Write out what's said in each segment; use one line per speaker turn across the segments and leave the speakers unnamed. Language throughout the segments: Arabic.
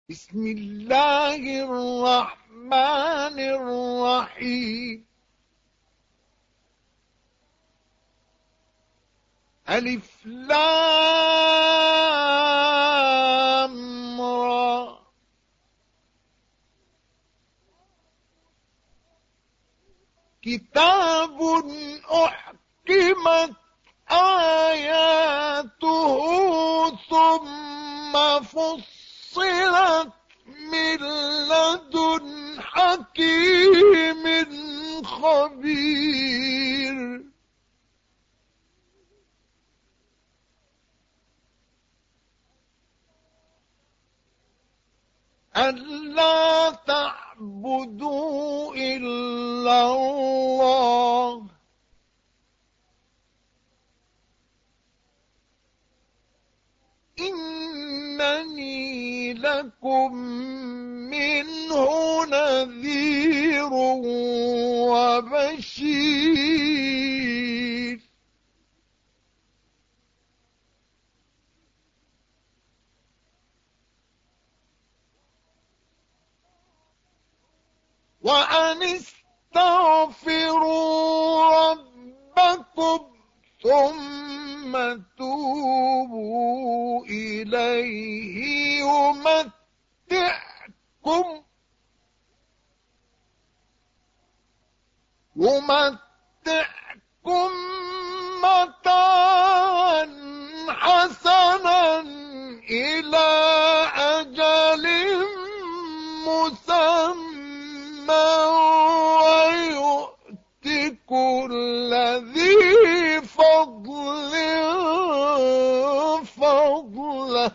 بسم الله الرحمن الرحيم. ألف لام را. كتاب أحكمت آياته ثم فصلت من لدن حكيم خبير. ألا تعبدوا إلا الله إنني لكم منه نذير وبشير. وأن استغفروا ربكم ثم توبوا إليه يمتعكم متاعا حسنا إلى أجل مسمى ويؤت كل ذي فضل فضله.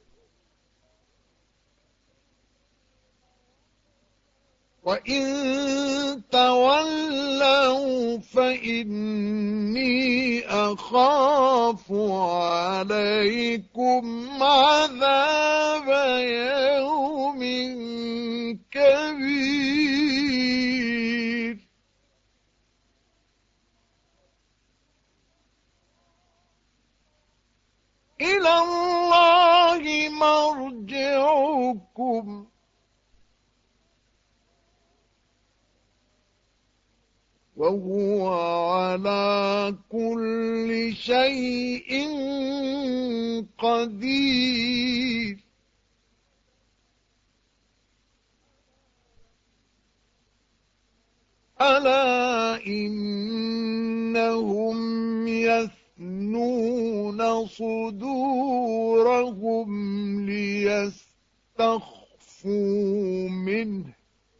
وإن تولوا فإني أخاف عليكم عذاب يوم كبير. إلى الله مرجعكم وهو على كل شيء قدير. ألا إنهم يثنون صدورهم ليستخفوا منه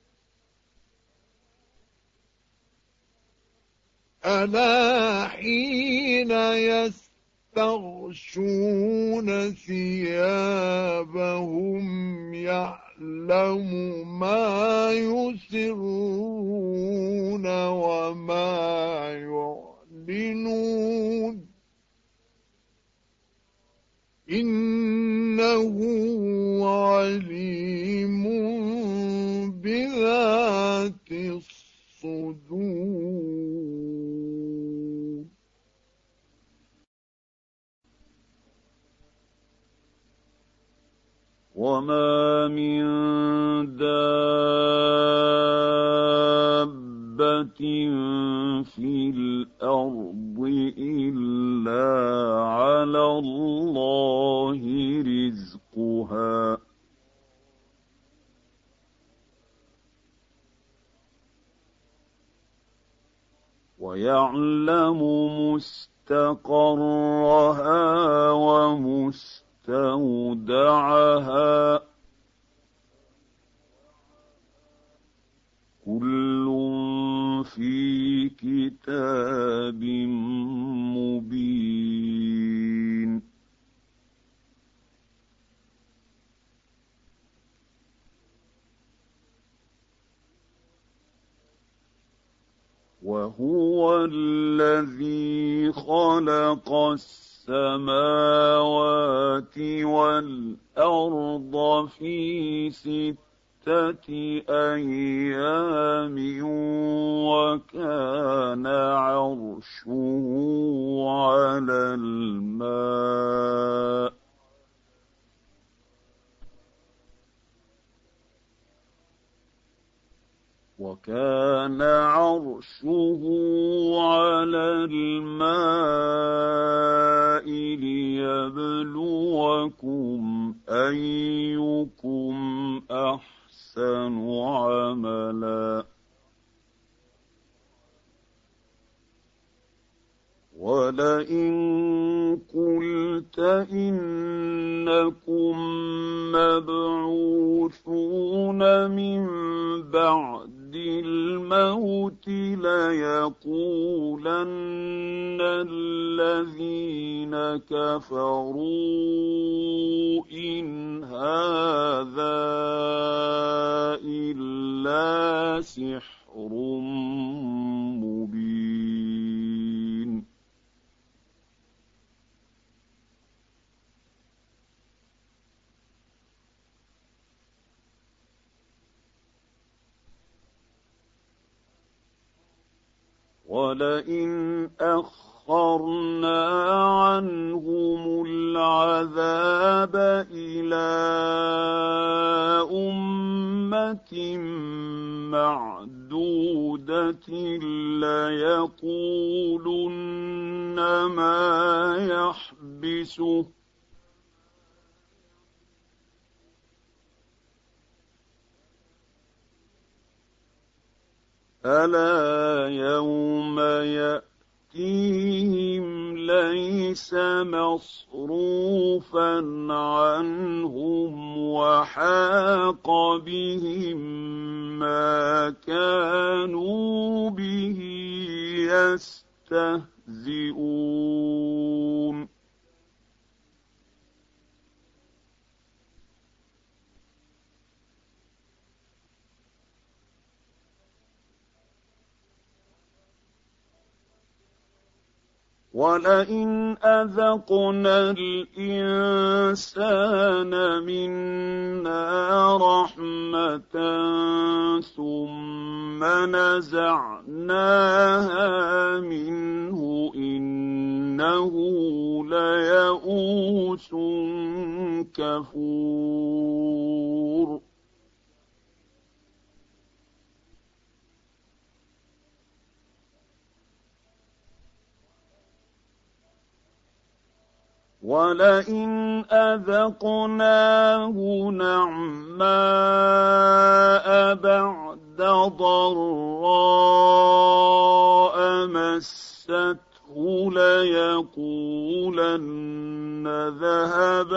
ألا حين يستغشون ثيابهم يعلم ما يسرون وما يعلنون إنه عليم بذات الصدور.
وما من دابة في الأرض إلا على الله رزقها ويعلم مستقرها ومستودعها كل في كتاب مبين. وهو الذي خلق السماوات والأرض في 6 أيام وكان عرشه على الماء وكان عرشه على الماء ليبلوكم أيكم أحسن عملا ولئن قلت إنكم مبعوثون من بعد الموت ليقولن الذين كفروا إن هذا إلا سحر مبين ولئن أخرنا عنهم العذاب إلى أمة معدودة ليقولن ما يحبسه ألا يوم يأتيهم ليس مصروفا عنهم وحاق بهم ما كانوا به يستهزئون ولئن أذقنا الإنسان منا رحمة ثم نزعناها منه إنه ليئوس كفور ولئن أذقناه نعماء بعد ضراء مسته ليقولن ذهب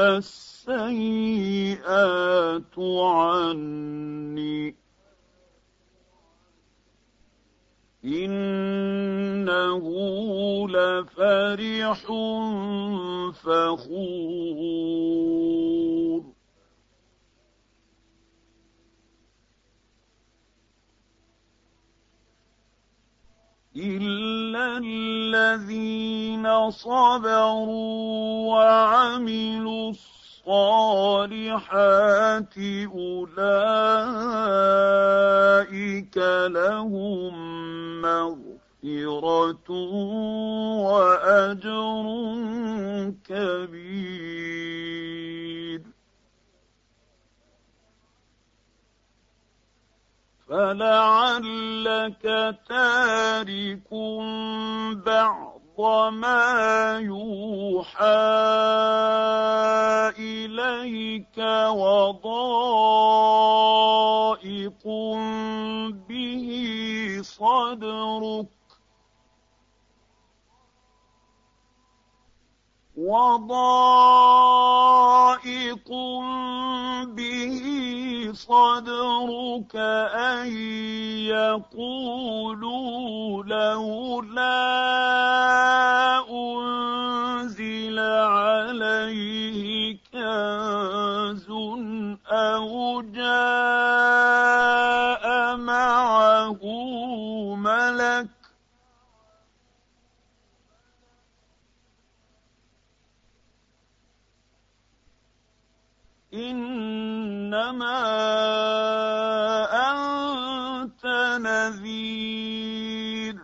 السيئات عني إنه لفرح فخور إلا الذين صبروا وعملوا الصالحات أولئك لهم مغفرة وأجر كبير فلعلك تارك بعض ما يوحى إليك وضائق به صدرك أن يقولوا لولا أنزل عليه كنز أو جاء معه ملك إنما أنت نذير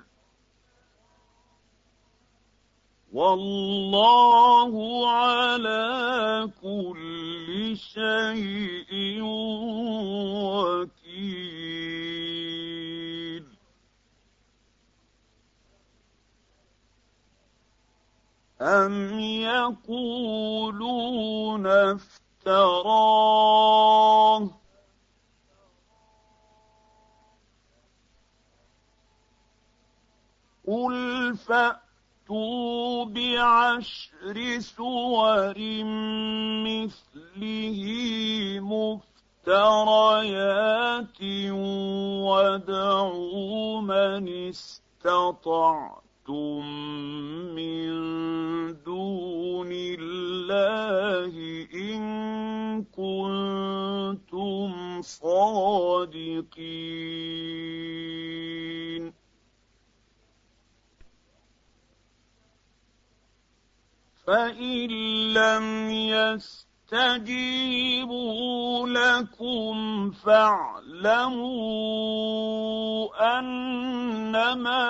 والله على كل شيء وكيل فأتوا بعشر سور مثله مفتريات وادعوا من استطعتم من دون الله إن كنتم صادقين فإن لم يستجيبوا لكم فاعلموا أنما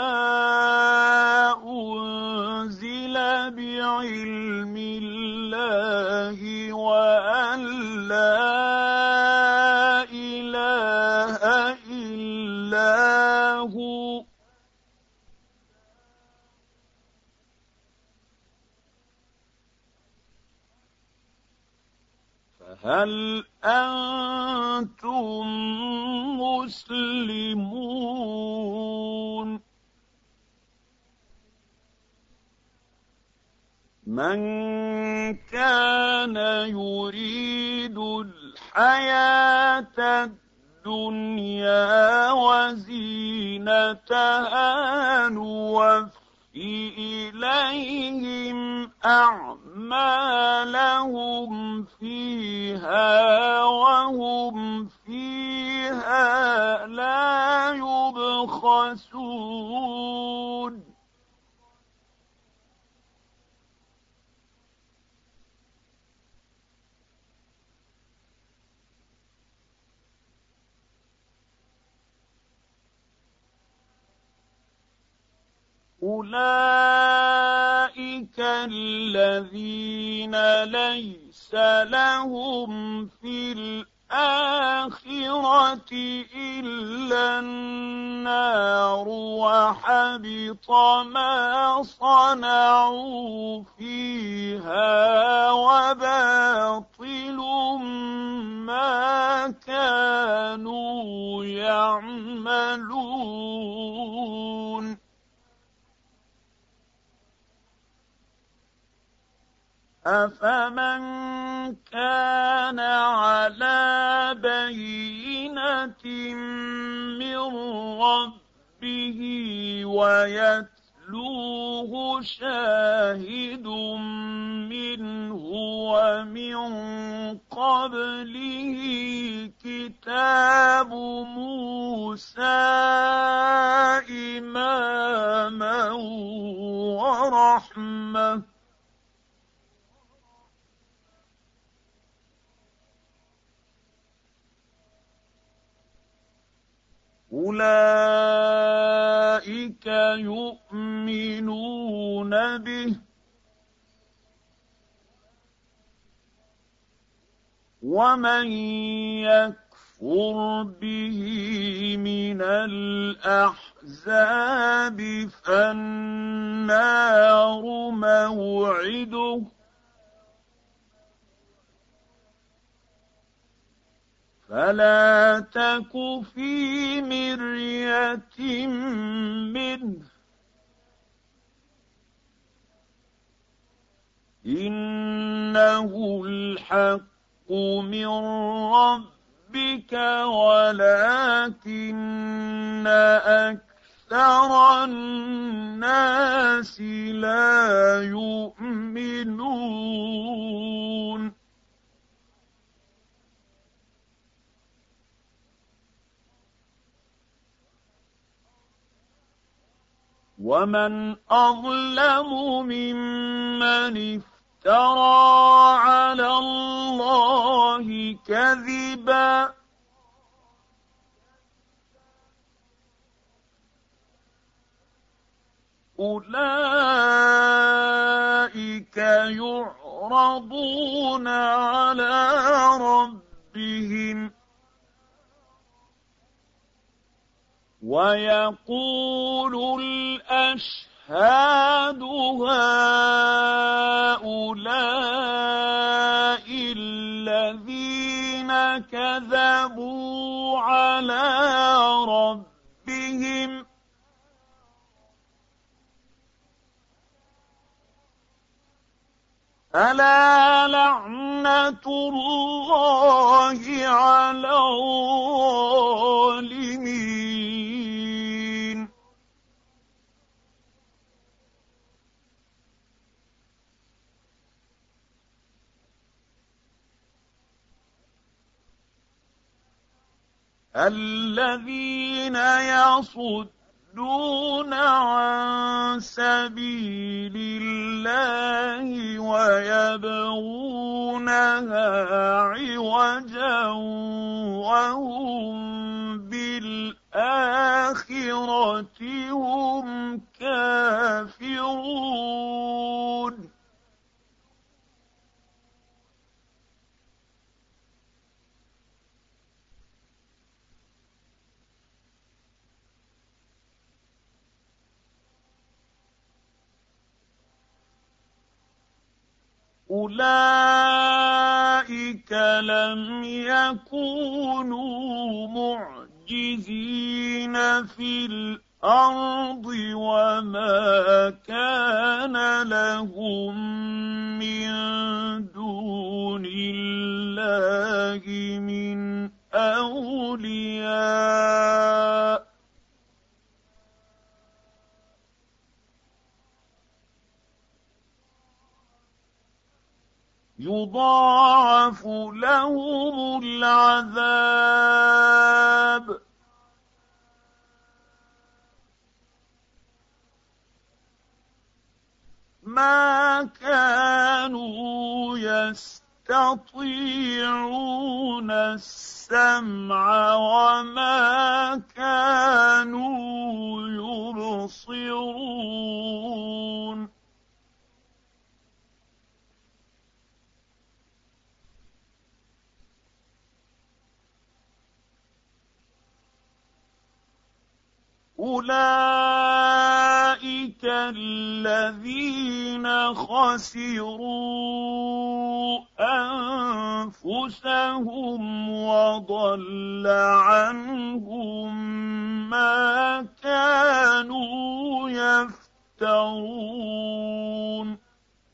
أنزل بعلم الله وأن لا إله إلا هو فهل أنتم مسلمون من كان يريد الحياة الدنيا وزينتها نوفي إليهم أعمالهم فيها وهم فيها لا يبخسون أولئك الذين ليس لهم في الآخرة إلا النار وحبط ما صنعوا فيها وباطل ما كانوا يعملون أفمن كان على بينة من ربه ويتلوه شاهد منه ومن قبله كتاب موسى إماما ورحمة أولئك يؤمنون به ومن يكفر به من الأحزاب فالنار موعده فلا تك في مرية منه إنه الحق من ربك ولكن أكثر الناس لا يؤمنون ومن أظلم ممن افترى على الله كذبا أولئك يعرضون على ربهم ويقول الأشهاد هؤلاء الذين كذبوا على ربهم ألا لعنة الله على الظالمين. الذين يصدون عن سبيل الله ويبغونها عوجا وهم بالآخرة هم كافرون. أولئك لم يكونوا معجزين في الأرض وما كان لهم من دون الله من أولياء يضاعف لهم العذاب ما كانوا يستطيعون السمع وما كانوا يبصرون. أولئك الذين خسروا أنفسهم وضل عنهم ما كانوا يفترون.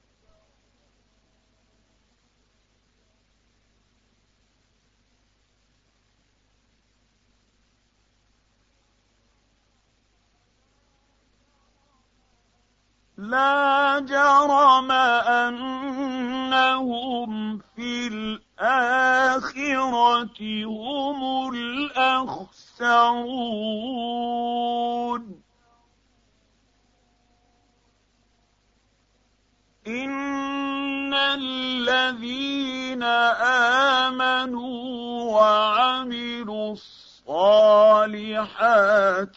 لا جرم أنهم في الآخرة هم الأخسرون. إن الذين آمنوا وعملوا الصالحات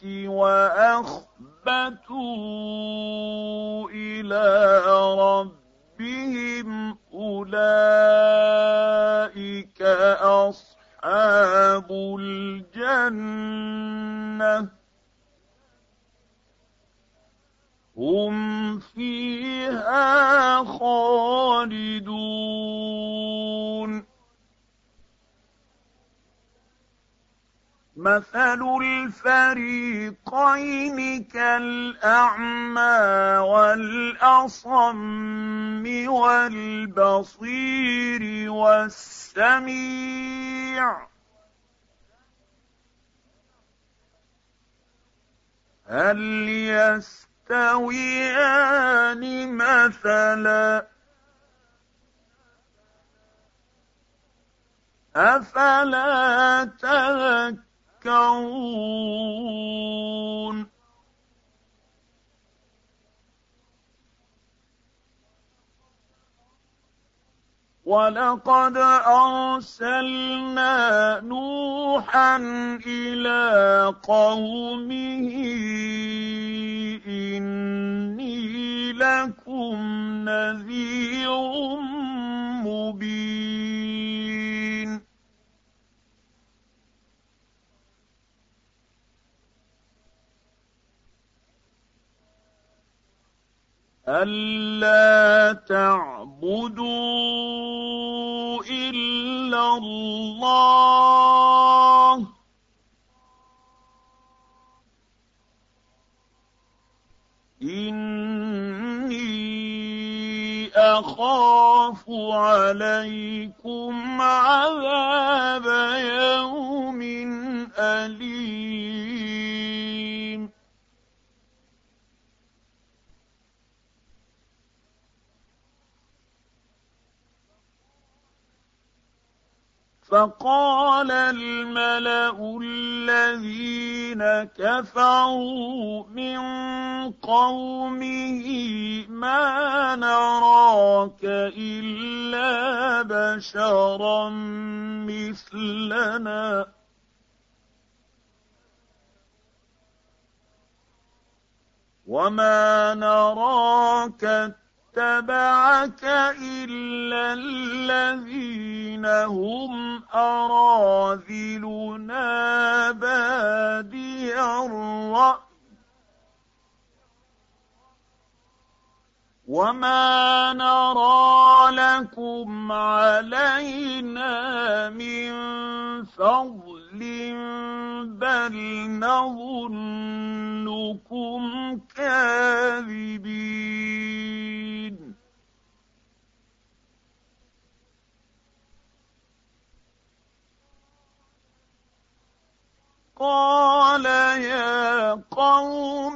وأخبتوا إلى ربهم أولئك أصحاب الجنة هم فيها خالدون. مثل الفريقين كالأعمى والأصم والبصير والسميع هل يستويان مثلا أفلا تذكرون. ولقد أرسلنا نوحا إلى قومه إني لكم نذير مبين. ألا تعبدوا إلا الله إني أخاف عليكم عذاب يوم أليم. فقال الملأ الذين كفروا من قومه ما نراك إلا بشرا مثلنا وما نراك اتبعك إلا الذين هم أراذلنا بادي الرأي وما نرى لكم علينا من فضل بل نظنكم كاذبين. قال يا قوم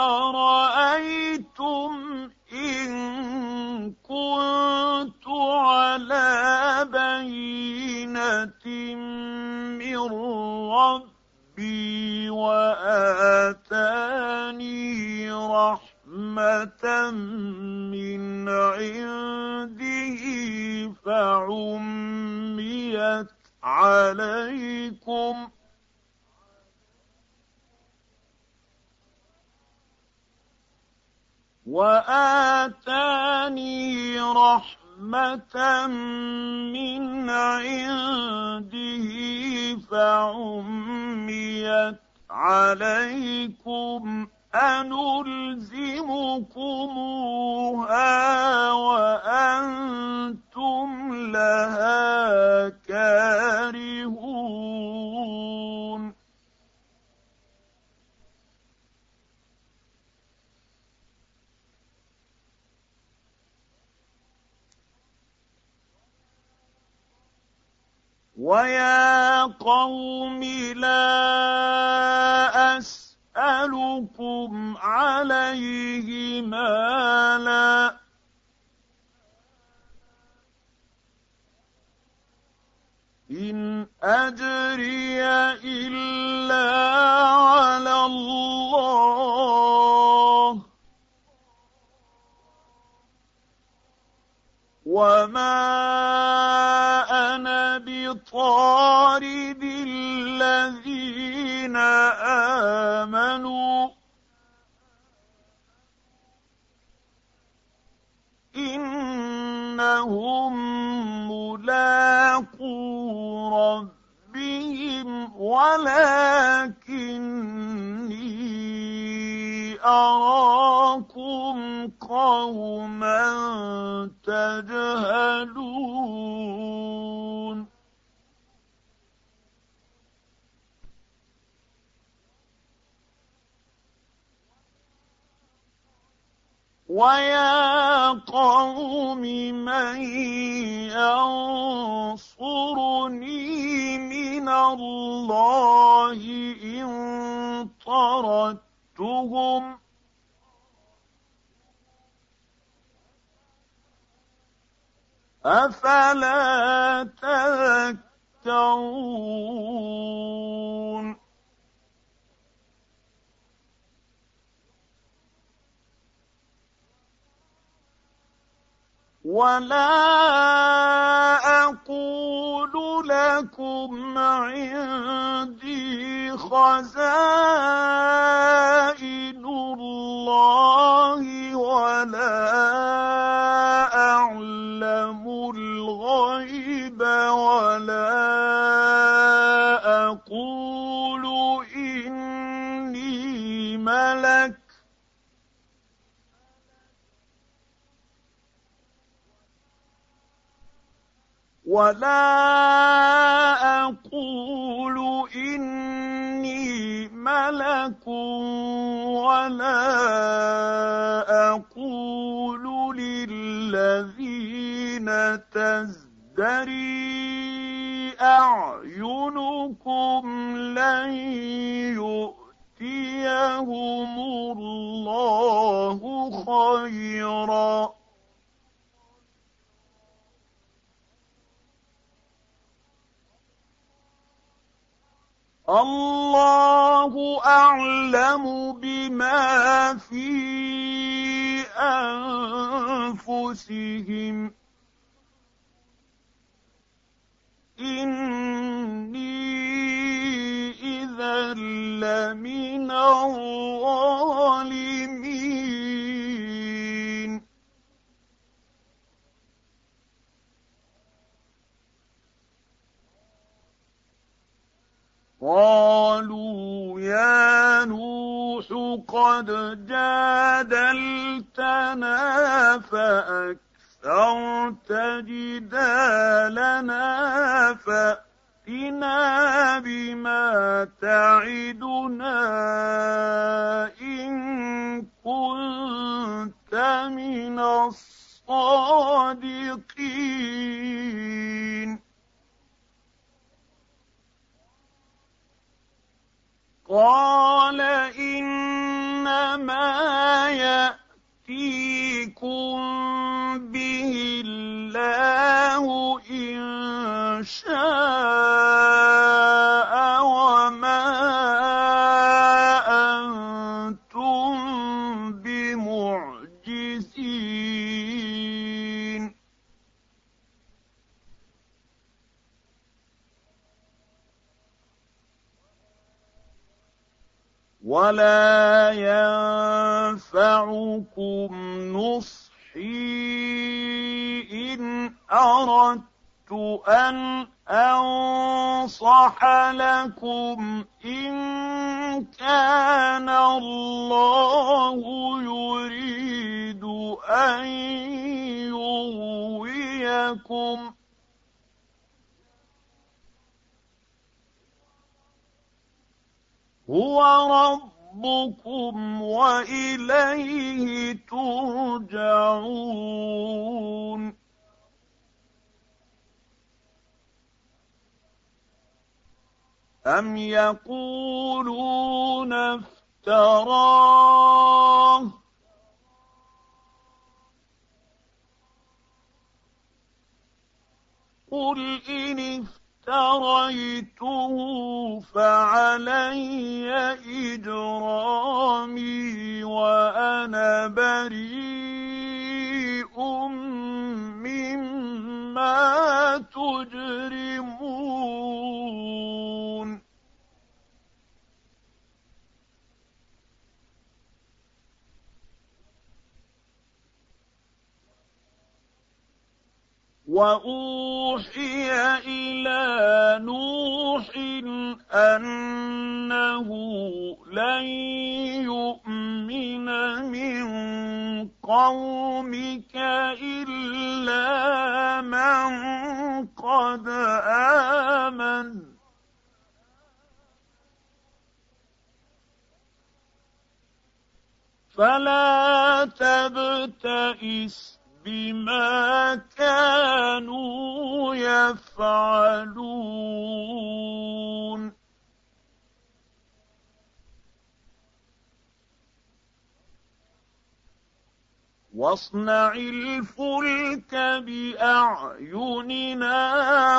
أرأيتم إن كنت على بينة من ربي وآتاني رحمة من عنده فعميت عليكم أنلزمكموها وأنتم لها كارهون. ويا قوم لا أسألكم عليه مالا إن أجري إلا على الله وما أنا بطارد الذين آمنوا إنهم ملاقو ربهم ولكني أراكم قوما تجهلون. ويا قوم من ينصرني من الله إن طردتهم أفلا تذكرون. ولا أقول لكم عندي خزائن الله ولا أعلم الغيب ولا أقول إني ملك ولا أقول للذين تزدري أعينكم لن يؤتيهم الله خيرا الله أعلم بما في أنفسهم إني إذا لمن الظالمين قالوا يا نوح قد جادلتنا فأكثرت جدالنا فأتنا بما تعدنا إن كنت من الصادقين قال إنما يأتيكم به الله إن شاء وما أنتم بمعجزين ولا ينفعكم نصحي إن أردت أن أنصح لكم إن كان الله يريد أن يغويكم هو ربكم وإليه ترجعون أم يقولون افتراه قل إن افتريته فعلي إجرامي وأنا بريء مما تجرمون وأوحي إلى نوح أنه لن يؤمن من قومك إلا من قد آمن فلا تبتئس بما كانوا يفعلون واصنع الفلك بأعيننا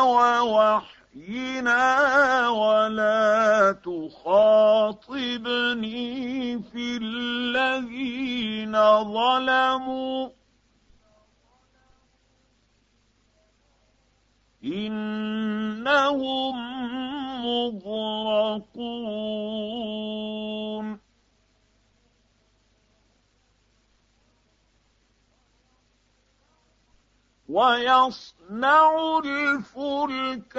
ووحينا ولا تخاطبني في الذين ظلموا إنهم مغرقون ويصنع الفلك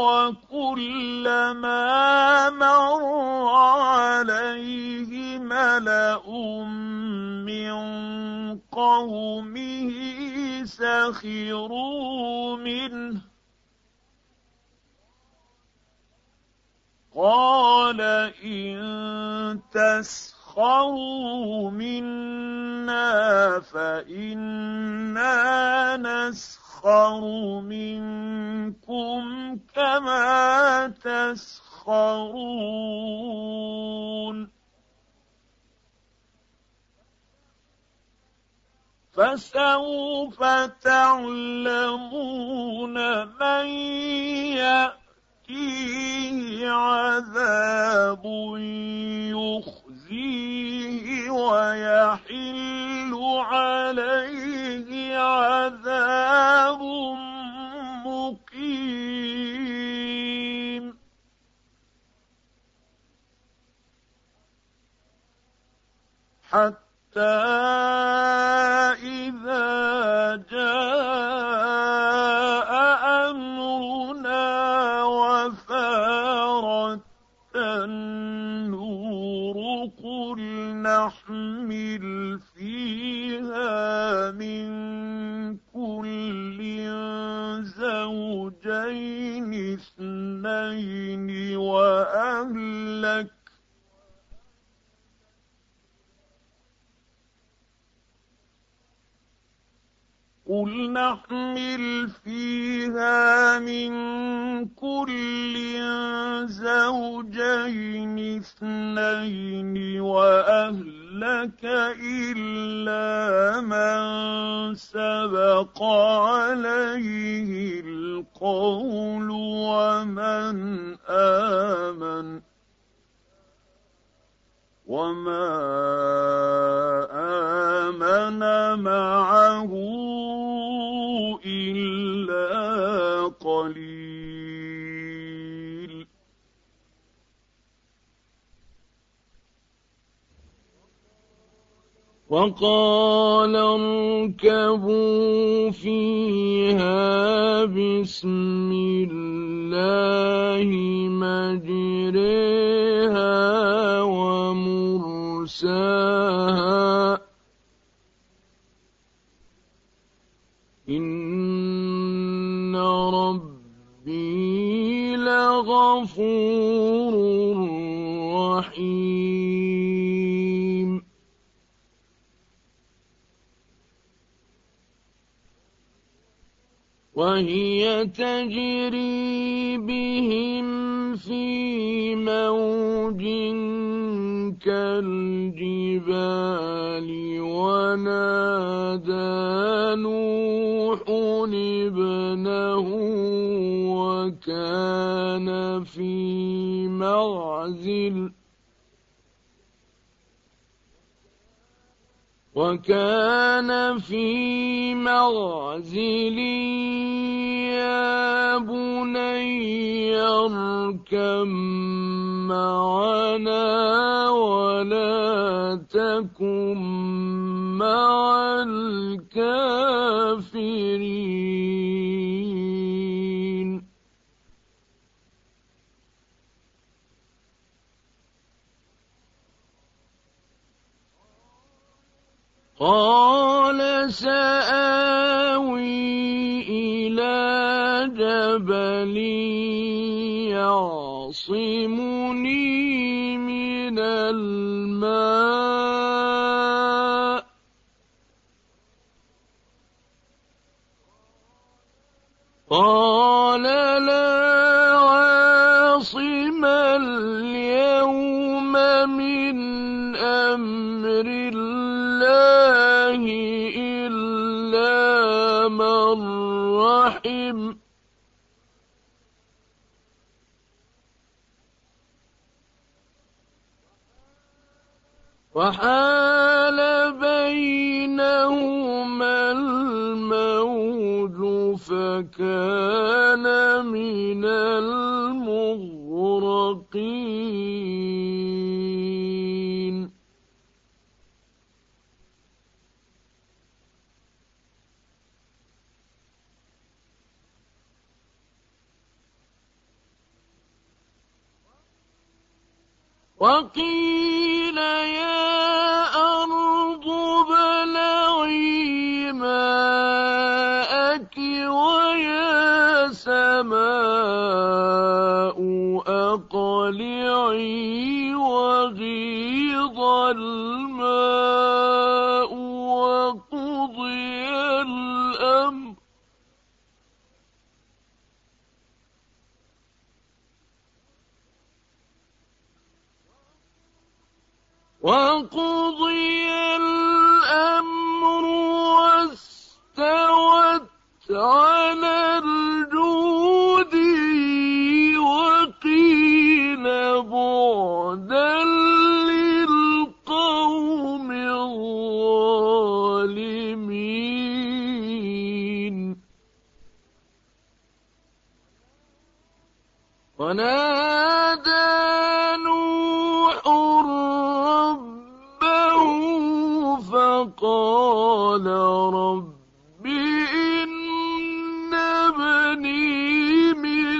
وكلما مر عليه ملأ من قومه سخروا منه قال إن تسخروا منا فإنا نسخر نسخر منكم كما تسخرون فسوف تعلمون من يأتيه عذاب يخزيه ويحل عليه عذاب مقيم حتى إذا جاء أمرنا وفارت النور قل نحمل فيها من كل زوجين اثنين وأهلك قل نحمل فيها من كل زوجين اثنين وأهلك إلا من سبق عليه القول ومن آمن وما آمن معه إلا قليل وقال اركبوا فيها بسم الله مجريها ومرساها إن ربي لغفور رحيم وهي تجري بهم في موج كالجبال ونادى نوح ابنه وكان في معزل يا بني اركب معنا ولا تكن مع الكافرين قال سآوي إلى جبل يعصمني من الماء قال لا عاصم اليوم من أمر الله إلا من رحم وحال بينهما الموج فكان من المغرقين وقيل يا أرض ابلعي ماءك ويا سماء أقلعي وغيض الماء وقضي الأمر وقضي الأمر واستوت على الجود وقيل بعدا للقوم الظالمين ونادى نوح ربه فقال رب إن ابني من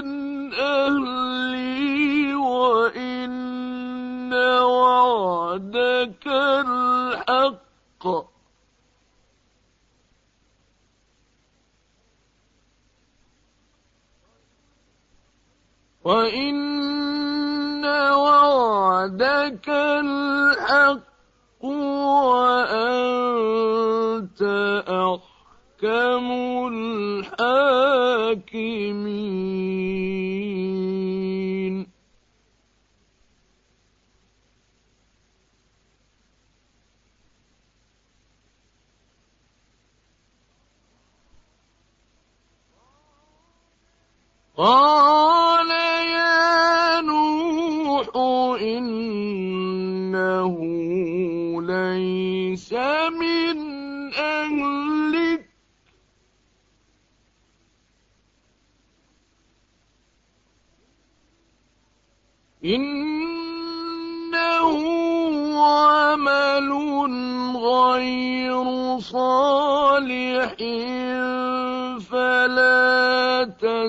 أهلي وإن وعدك الحق وأنت أحكم الحاكمين قال يا نوح إنه ليس من أهلك إنه عمل غير صالح فلا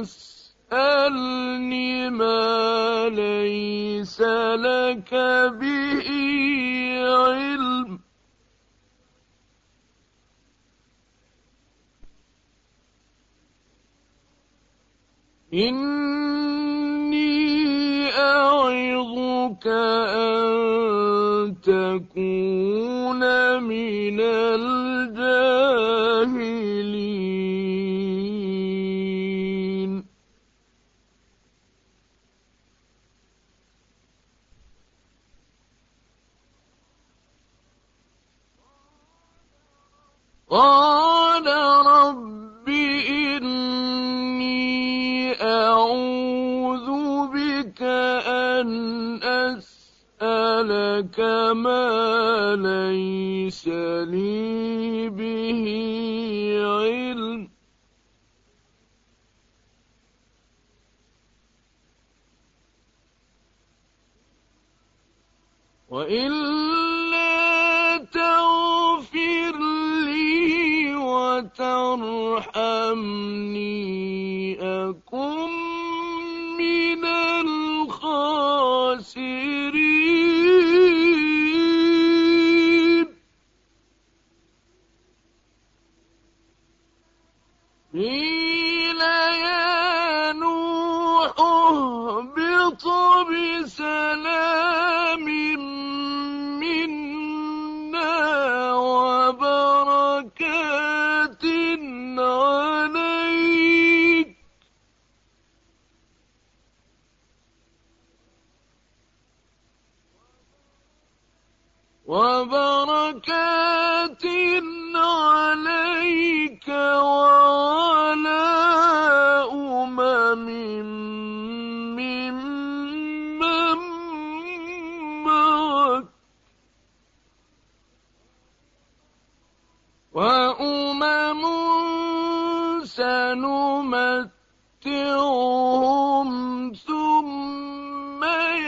تسألني ما ليس لك به علم إني أعظك أن تكون من الجاهلين قال رب إني أعوذ بك أن أسألك ما ليس لي به علم وإلا تغفر لي وترحمني أكن من الخاسرين قيل يا نوح اهبط بسلام منا وبركات عليك وعلى ممن معك سنمتعهم ثم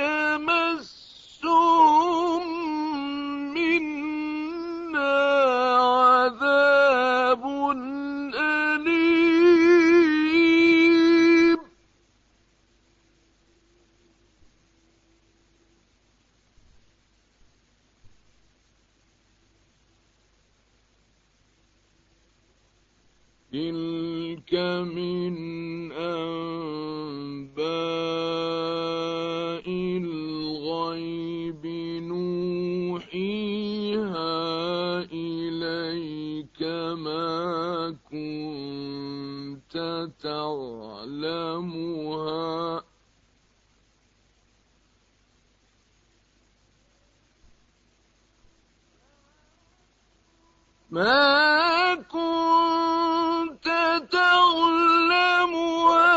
يمسهم منا عذاب أليم تلك من أنباء الغيب نوحيها إليك ما كنت تعلمها ما كنت تعلمها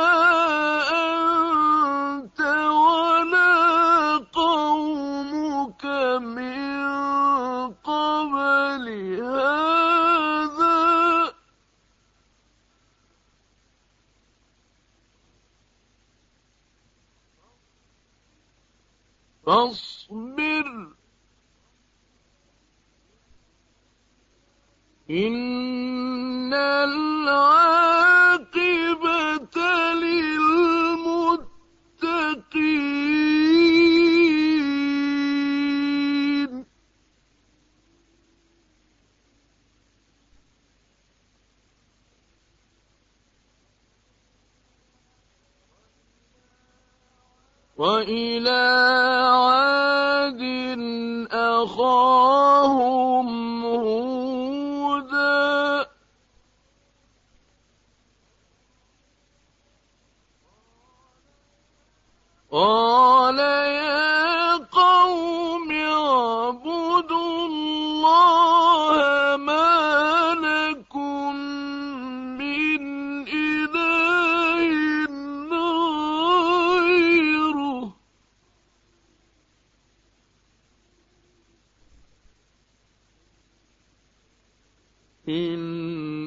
أنت ولا قومك من قبل هذا فاصبر إن العاقبة للمتقين وإلى عاد أخاهم هودا قال يا قوم اعبدوا الله ما لكم من إله غيره إن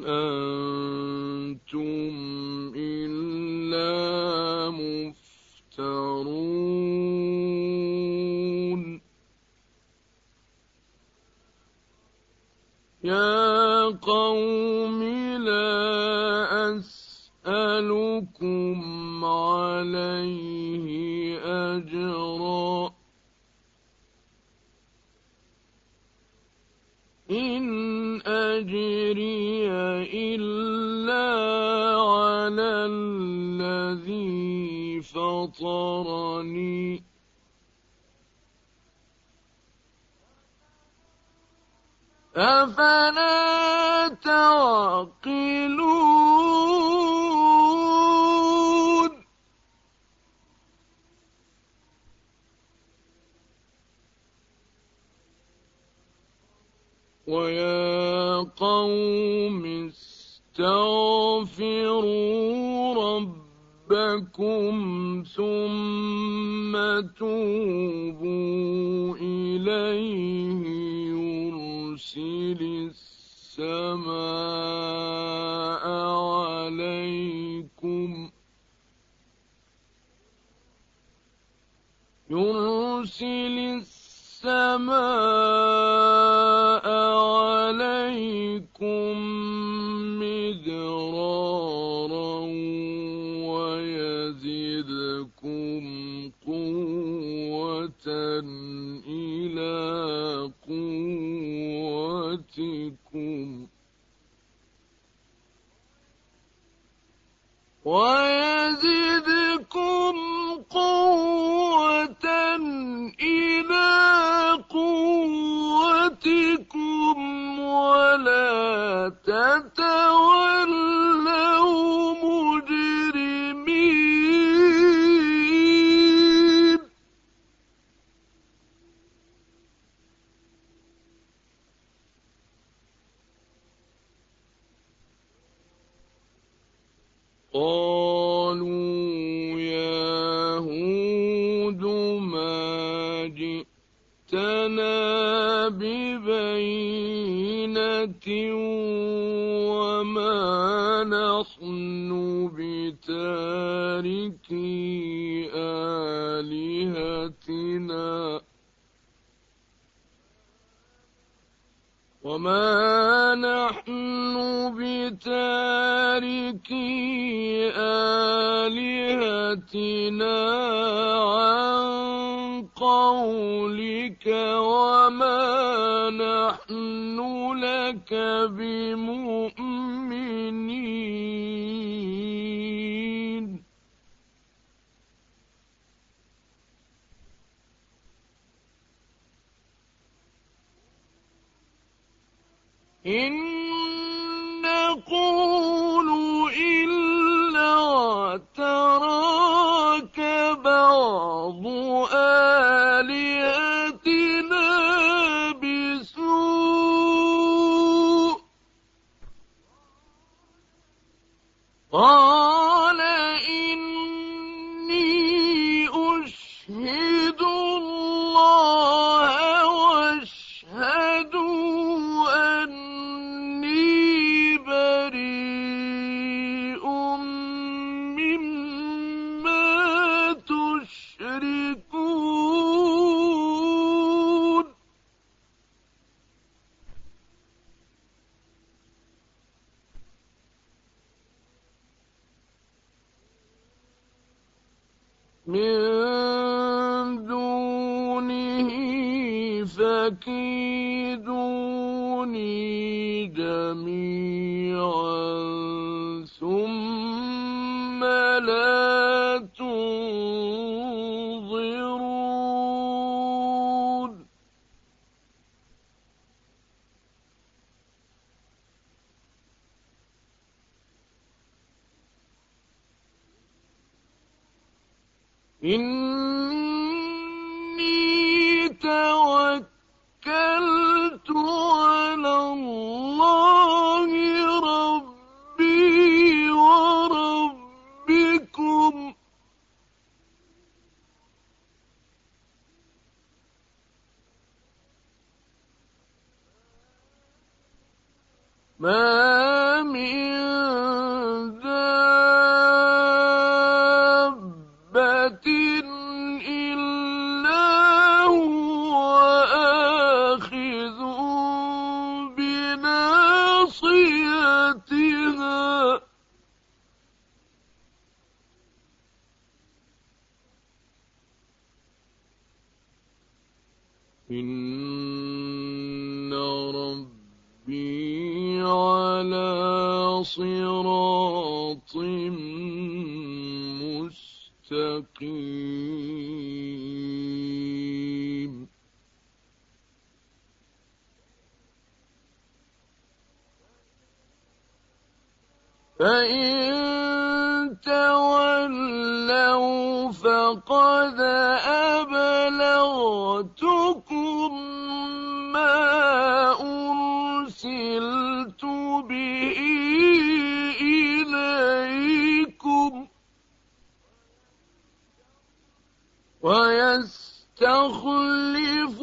أنتم إلا مفترون يا قوم لا أسألكم عليه أجرا إن أجري إلا على الذي فطرني أفلا تعقلون ويا قوم استغفروا ربكم ثم توبوا إليه يرسل السماء عليكم مدرارا ويزدكم قوة إلى قوتكم ويزدكم قوة إلى قوتكم ولا تتولوا مجرمين قالوا يا هود ما جئتنا ببينة وما نحن بتاركي آلهتنا وما نحن بتاركي آلهتنا عن قولك وما نحن لك بمؤمنين إن نقول إلا اعتراك بعض آلهتنا بسوء الله واشهدوا أني بريء مما تشركون من دونه فكيدوني جميعا ثم لا تنظرون إني توكلت على الله ربي وربكم ما من دابة إلا هو آخذ بناصيتها إن ربي على صراط مستقيم فإن تولوا فقد أبلغتكم ما أرسلت به إليكم ويستخلف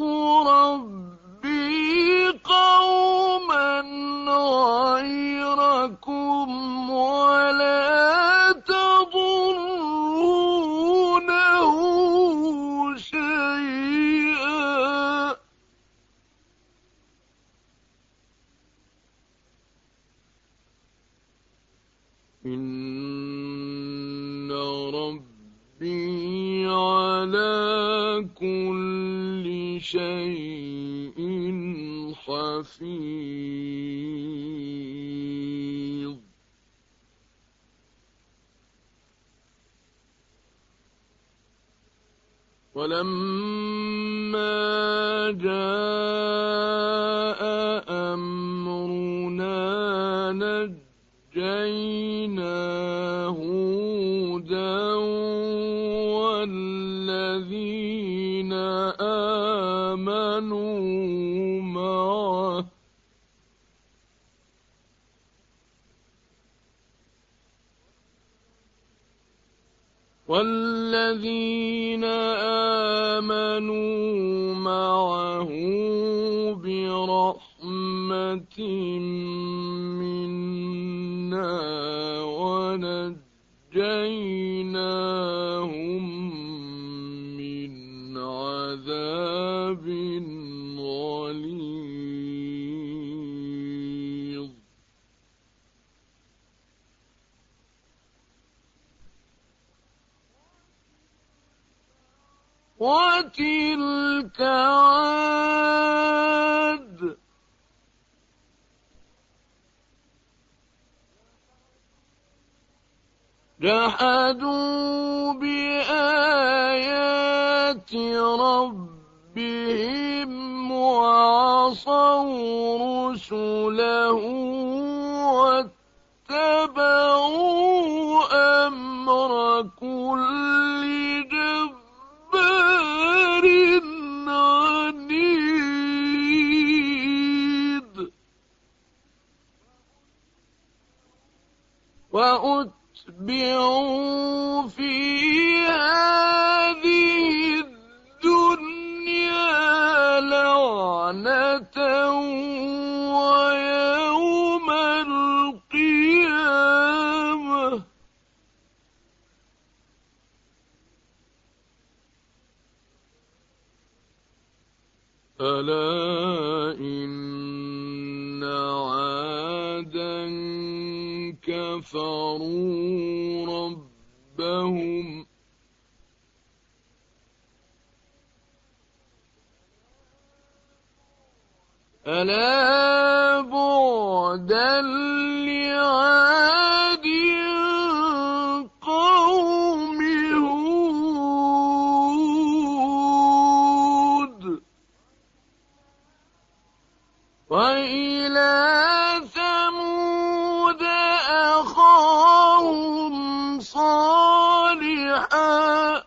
ربي قوما غيركم ولا تضرونه شيئا إن ربي على كل شيء حفيظ ولما جاء أمرنا نجينا هودا والذين آمنوا معه برحمة منا ونجيناهم من عذاب غليظ وتلك عاد جحدوا بآيات ربهم وعصوا رسله واتبعوا أمر كل جبار عنيد وأتبعوا في هذه ألا إن عادا كفروا ربهم ألا بعدا لعاد قوم هود وإلى ثمود أخاهم صالحا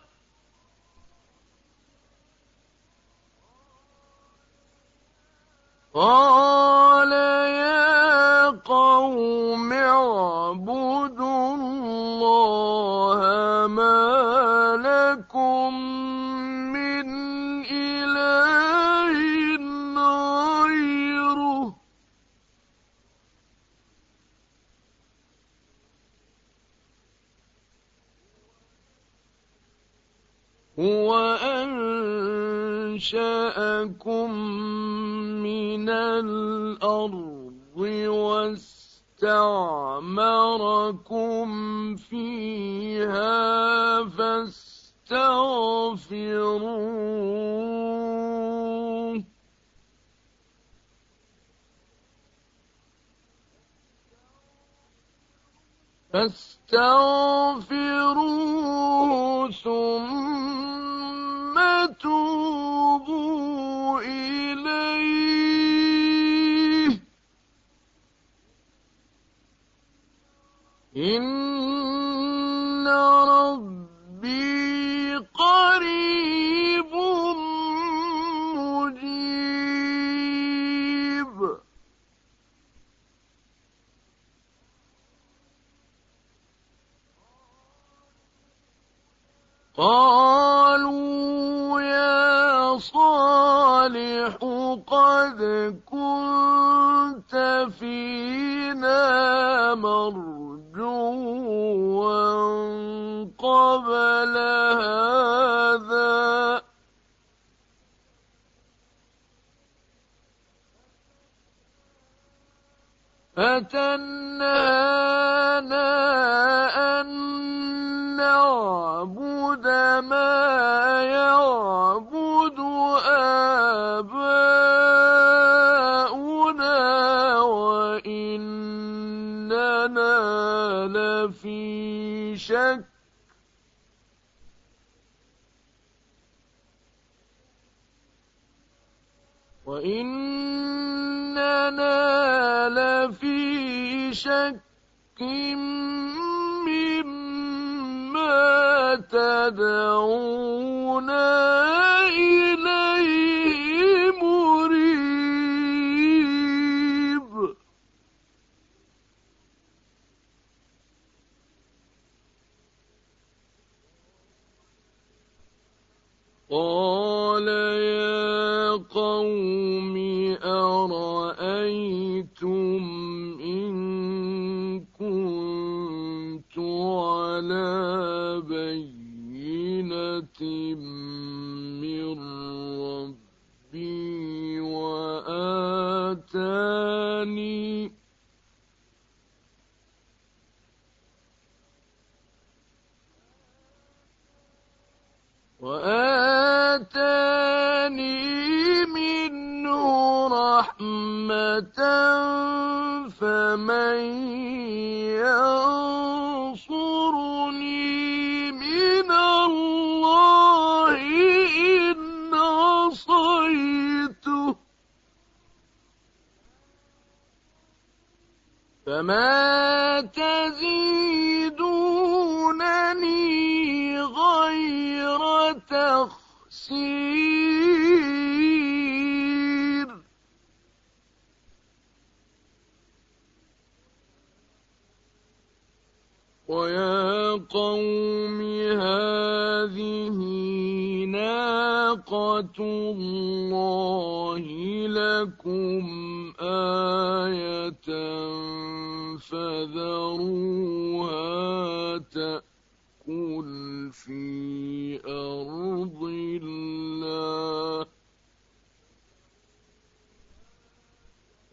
قال يا قوم اعبدوا الله ما لكم من إله غيره هو أنشأكم من الأرض واستعمركم فيها فاستغفروه ثم توبوا إليه إن ربي قريب مجيب قالوا يا صالح قد كنت فينا مرجوا قبل هذا فتنهانا أن نعبد ما يعبد آباؤنا وإننا لفي شك مما تدعونا إليه مريب قال يا قوم أرأيتم إن كنت على بينة من ربي وآتاني منه رحمة فمن ينصرني من الله إن عصيته فما تزيدونني غير تخسير ويا قوم هذه ناقة الله لكم آية فذروها تأكل في أرض الله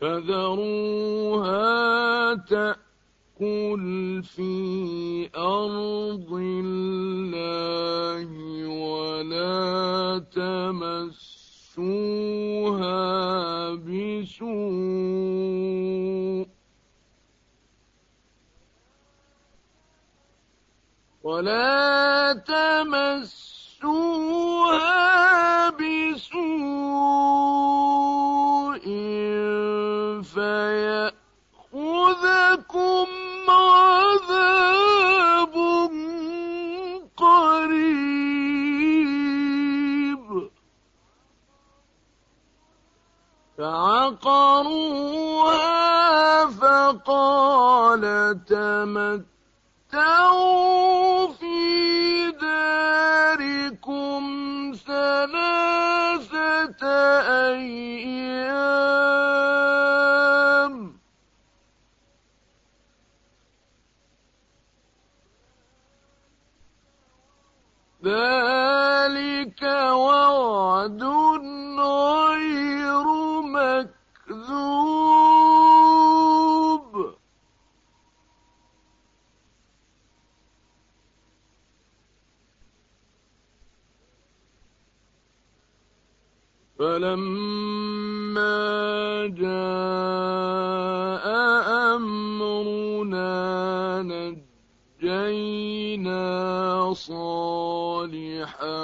فذروها تأكل في أرض الله ولا تمسوها بسوء فيأخذكم عذاب قريب. فعقروها فقال تمتعوا في داركم 3 أيام ذلك وعد غير مكذوب. فلما جاء أمرنا نجينا صالحا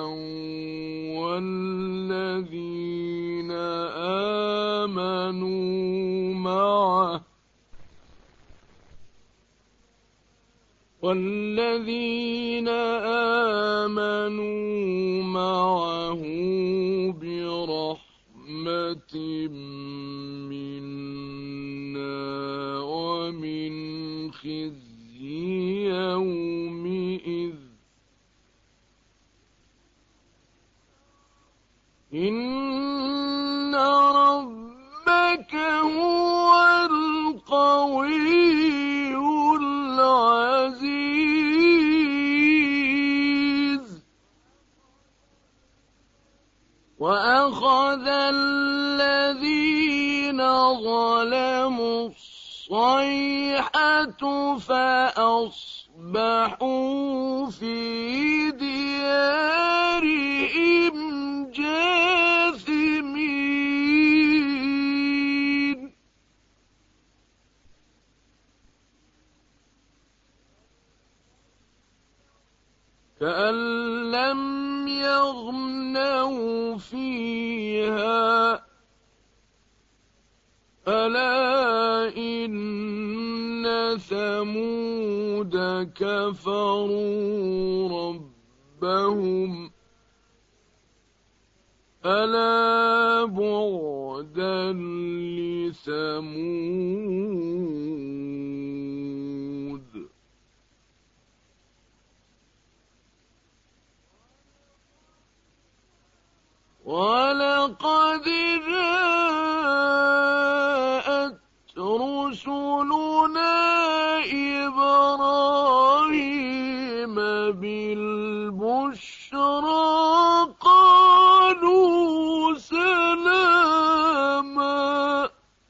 والذين آمنوا معه برحمة منا ومن خزي يومئذ إن ربك هو القوي العزيز. وأخذ الذين ظلموا الصيحة فأصبحوا في ديارهم جاثمين. كأن لم يغنوا فيها ألا إن ثمود كفروا ربهم ألا بعدا لثمود. ولقد جاءت رسلنا إبراهيم بالبشرى قالوا سلاما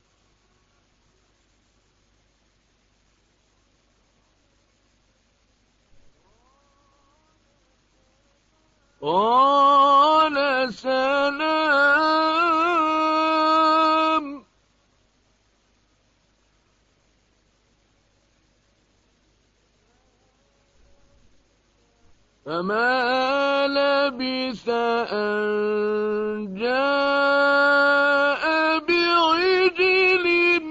قال سلام فما لبث أن جاء بعجل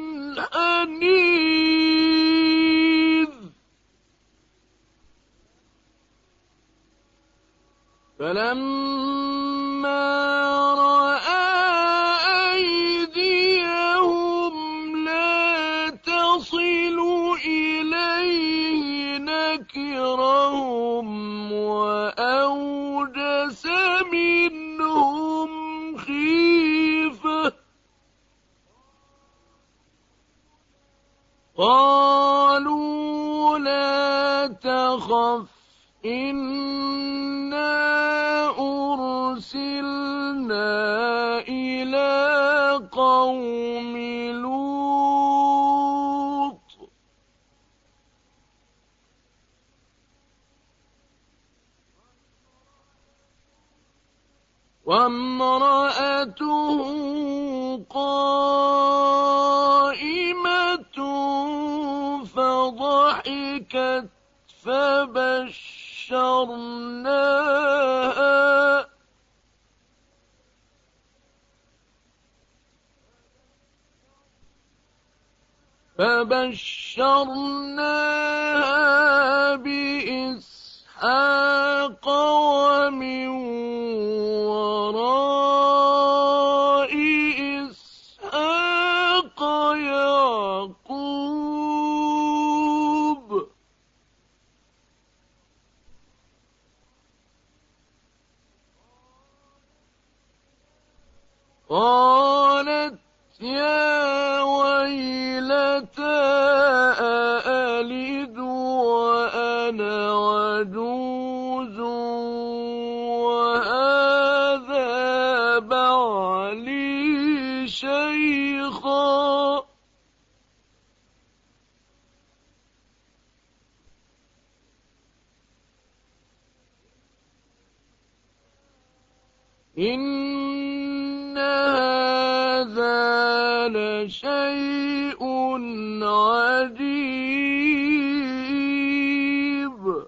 حنيذ. فلما رأى أيديهم لا تصل إليه نكرهم وأوجس منهم خيفة قالوا لا تخف إنا أرسلنا إلى قوم لوط وامرأته قائمة فضحكت فبشرناها بإسحاق ومن وراء إسحاق يعقوب. قالت يا ويلتى أألد وأنا عجوز وهذا بعلي شيخا. إن هذا لشيء عجيب.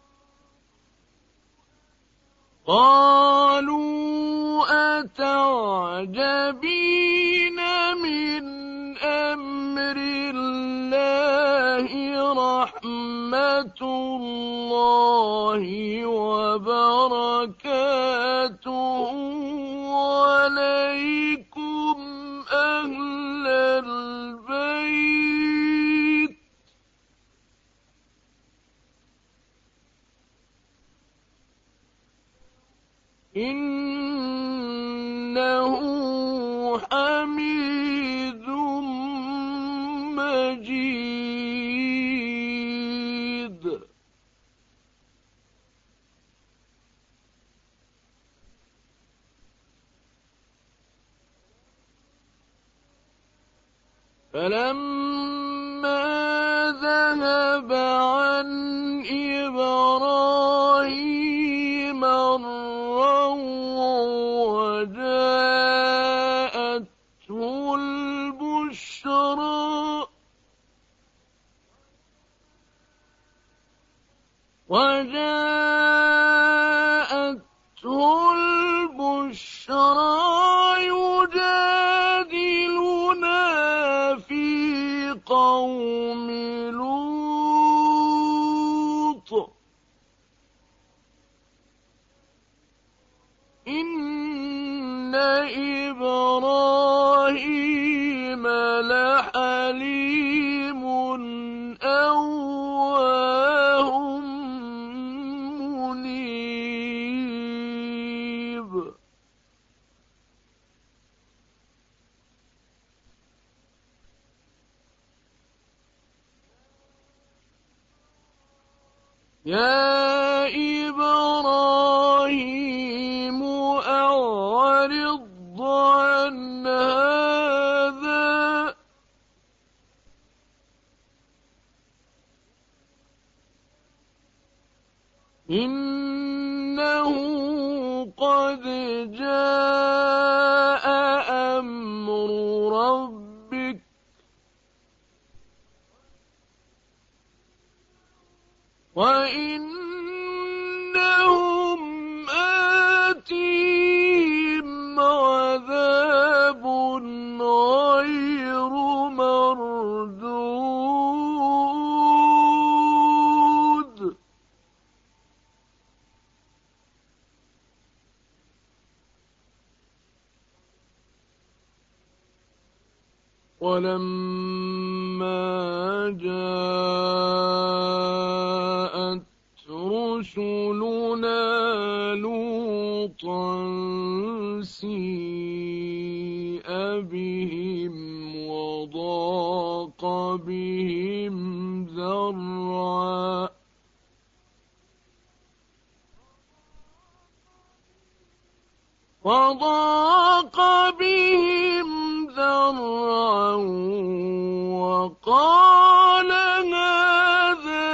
قالوا أتعجبين من أمر الله رحمة الله وبركاته عليكم أهل البيت إنه حميد مجيد. فلما ذهب عن إبراهيم الروع وجاءته البشرى يجادلنا في قوم لوط. إن إبراهيم لحليم أواه منيب. يا إبراهيم أعرض عن هذا إنه قد جاء أمر ربك وإنهم آتيهم عذاب غير مردود. ولما جاءت رسلنا لوطا سيء بهم وضاق بهم ذرعا وقال هذا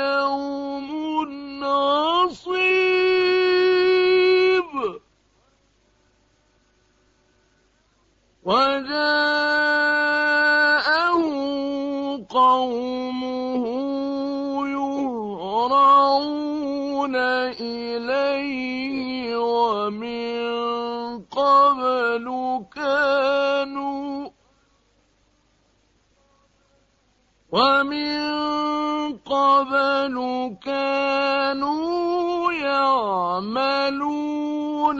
يوم عصيب. وجاءه قومه يهرعون إليه ومن قبل كانوا يعملون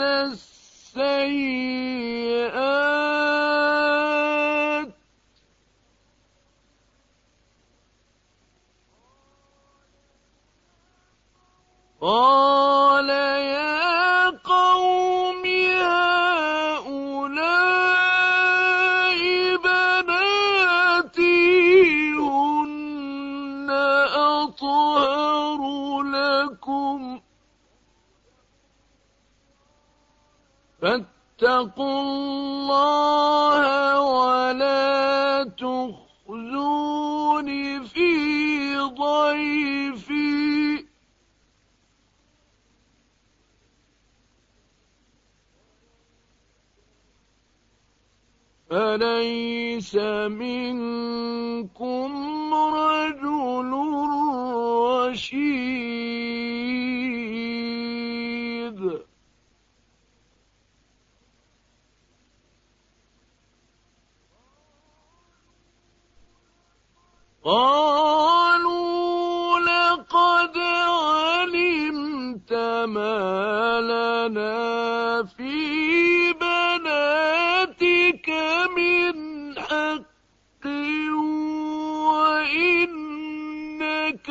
السيئات قال يا قوم هؤلاء بناتي هن أطهر لكم فاتقوا الله ولا تخزون في ضيفي أليس منكم رجل رشيد قالوا لقد علمت ما لنا في بناتك من حق وإنك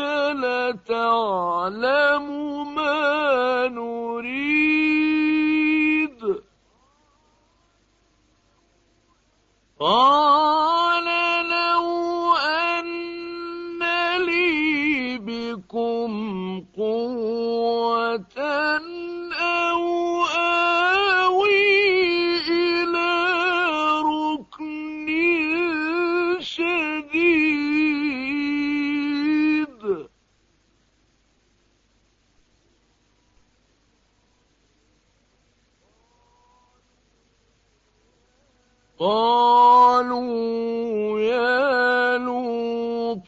لتعلم ما نريد قال لو أن لي بكم قوة أو آوي إلى ركن شديد قالوا يا لوط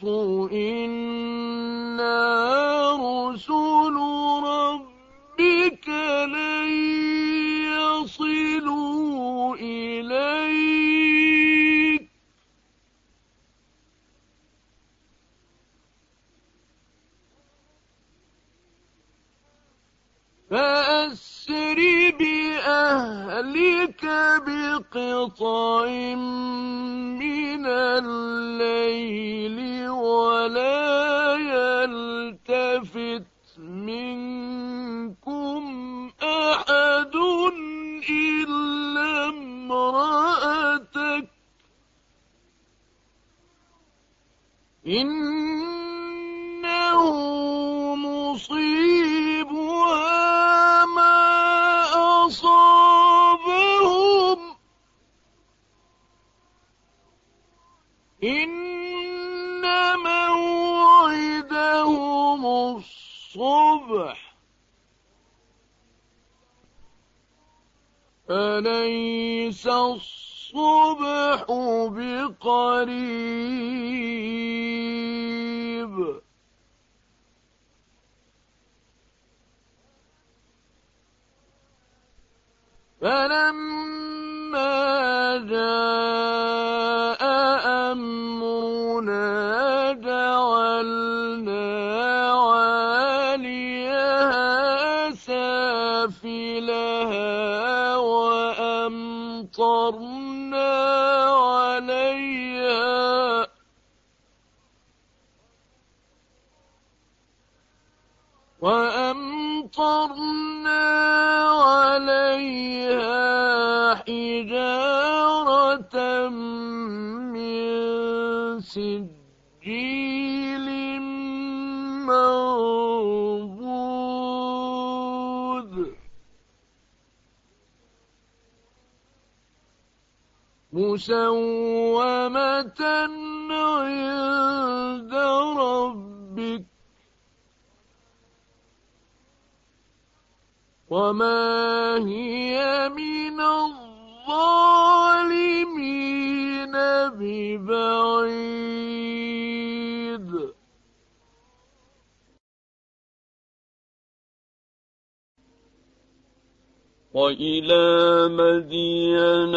إنا رسل ربك لن يصلوا إليك فأسر بأهلك بقطع من الليل ولا يلتفت منكم أحد إلا امرأتك إنه مصيبها ما أصابهم إن موعدهم الصبح أليس الصبح بقريب فلما جاء أمرنا جعلنا عاليها سافلها وأمطرنا عليها حجارة من سجيل منضود مسومة عند ربك وما هي من الظالمين الظالمين ببعيد.
وإلى مدين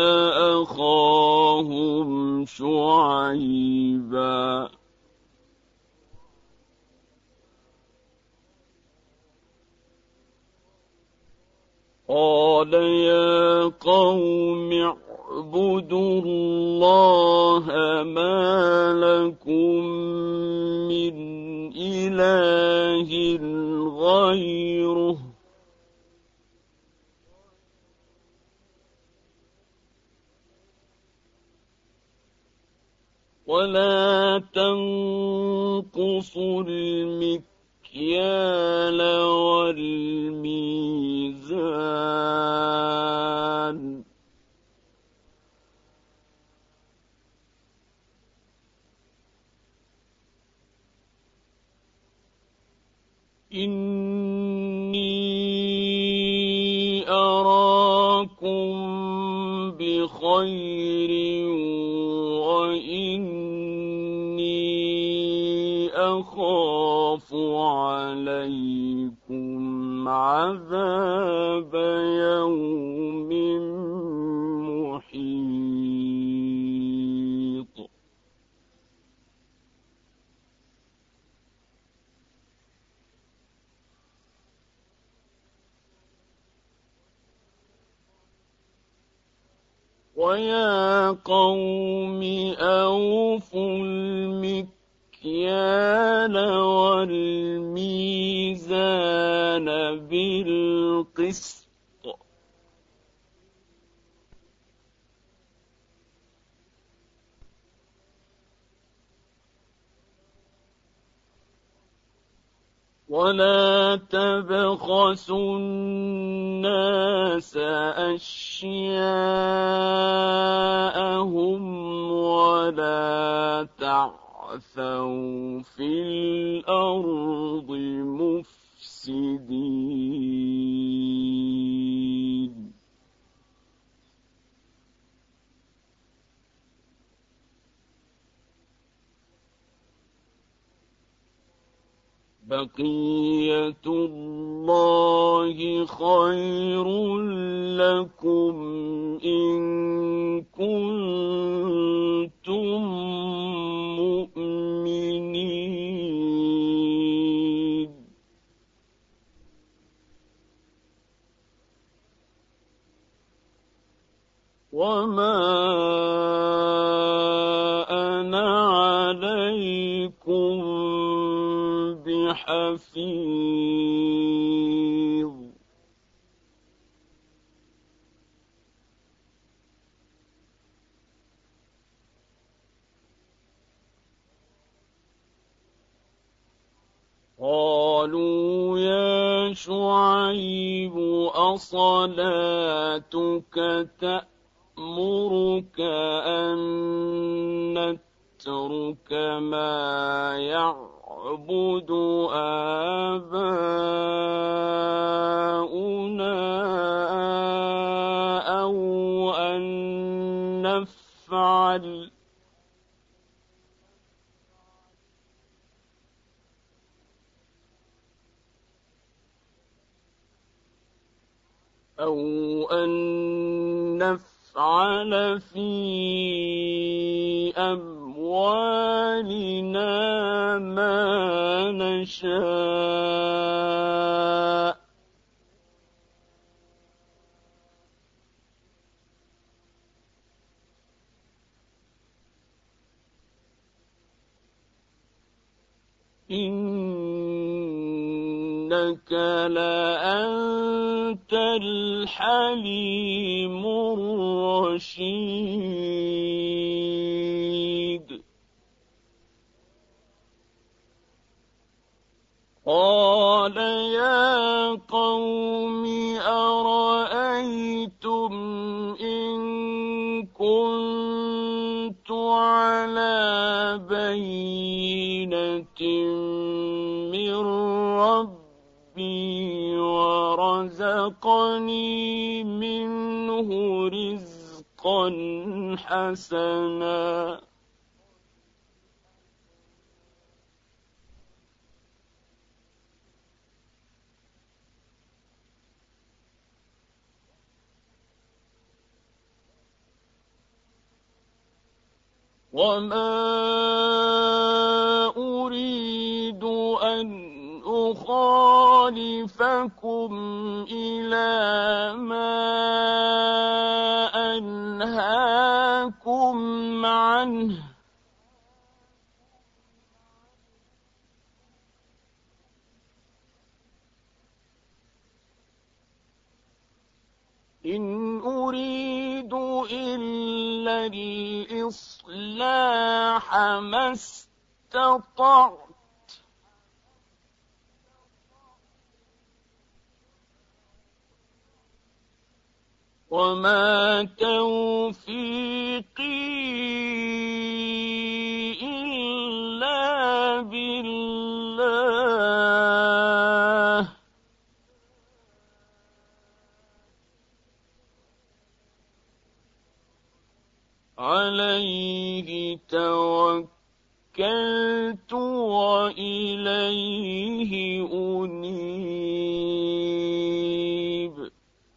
أخاهم شعيبا قال يا قوم اعبدوا الله ما لكم من إله غيره ولا تنقصوا المكيال والميزان إني أراكم بخير وإني أخاف عليكم عذاب يوم محيط ويا قوم أوفوا المكيال والميزان بالقسط ولا تبخسوا الناس أشياءهم ولا تعثوا في الأرض مفسدين بقية الله خير لكم إن كنتم مؤمنين وما أنا عليكم بحفيظ قالوا يا شعيب أصلاتك تأمرك أن نترك ما يعبد آباؤنا أو أن نفعل في أموالنا ما نشاء إنك لأنت الحليم الرشيد قال يا قوم أرأيتم إن كنت على بينة من ربي ورزقني منه رزقا رزقا حسنا وما أريد أن أخالفكم إلى ما أنهاكم عنه إن أريد إلا الإصلاح ما استطعت وما توفيقي إلا بالله عليه توكلت وإليه أنيب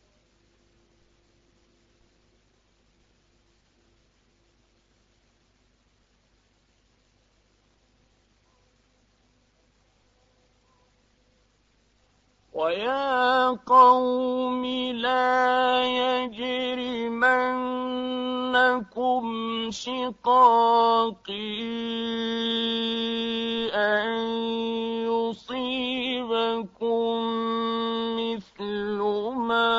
ويا قوم لا يجرمنكم شقاقي أن يصيبكم مثل ما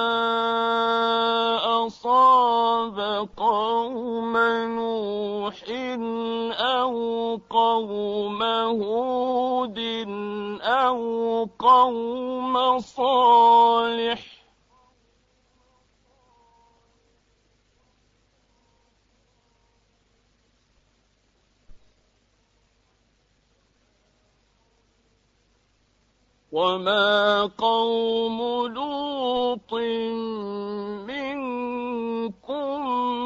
أصاب قوم نوح أو قوم هود أو قوم صالح وما قوم لوط منكم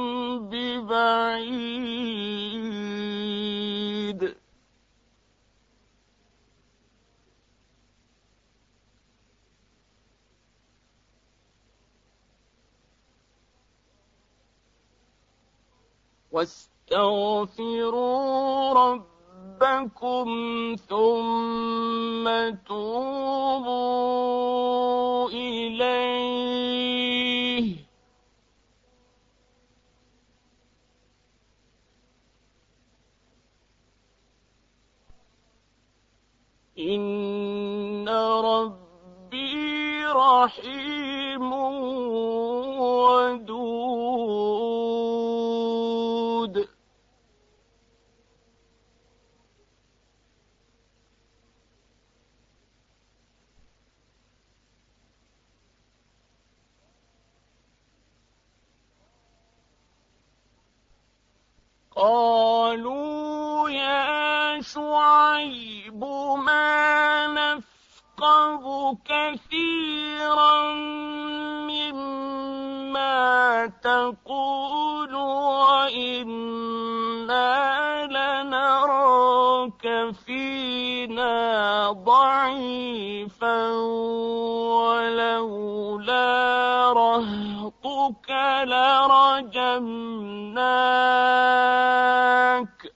ببعيد واستغفروا ربكم ثم توبوا إليه إن ربي رحيم ودود قالوا يا شعيب ما نفقه كثيرا مما تقول وإنا لنراك فينا ضعيفا ولولا رهطك لرجمناك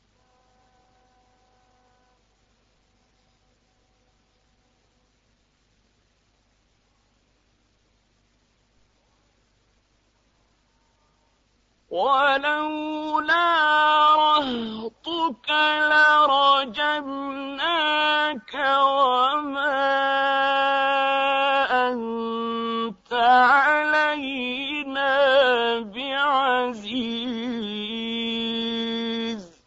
ولولا رهطك لرجمناك وما أنت علينا بعزيز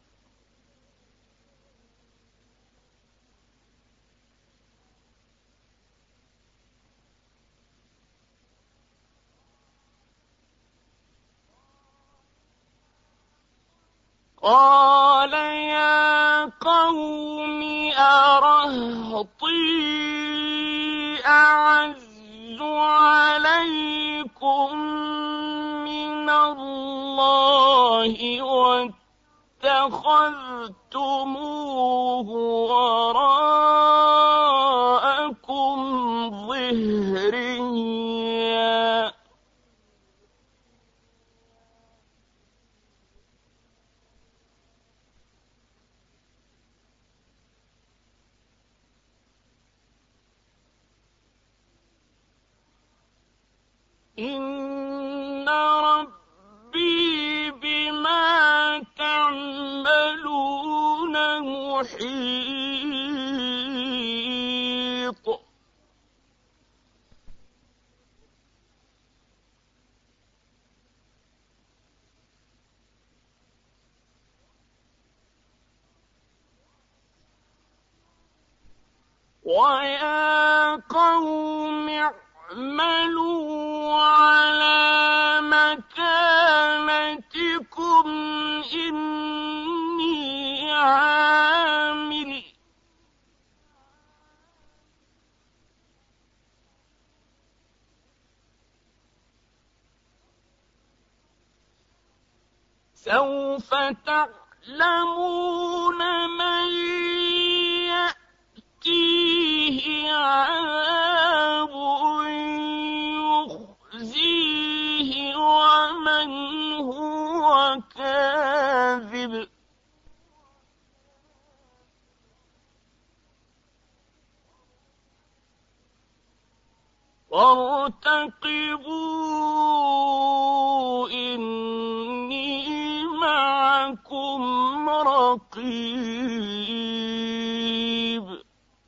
قال يا قوم أرهطي أعز عليكم من الله واتخذتموه وراءكم ظهريا إن ربي بما تعملون محيط ويا قوم اعملوا على مكانتكم إني عامل سوف تعلمون من يأتيه عذاب يخزيه ومن هو كاذب وارتقبوا إني معكم رقيب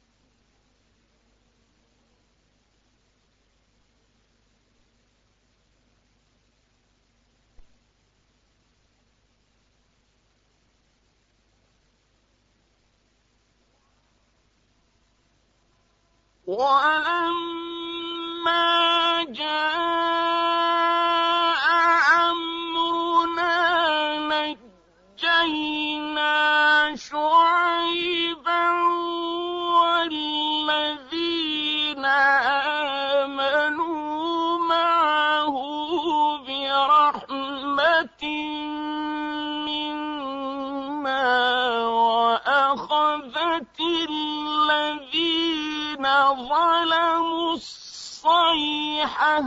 ولما جاء أمرنا نجينا شعيبا والذين آمنوا معه برحمة منا وأخذت الذين ظلموا الصيحة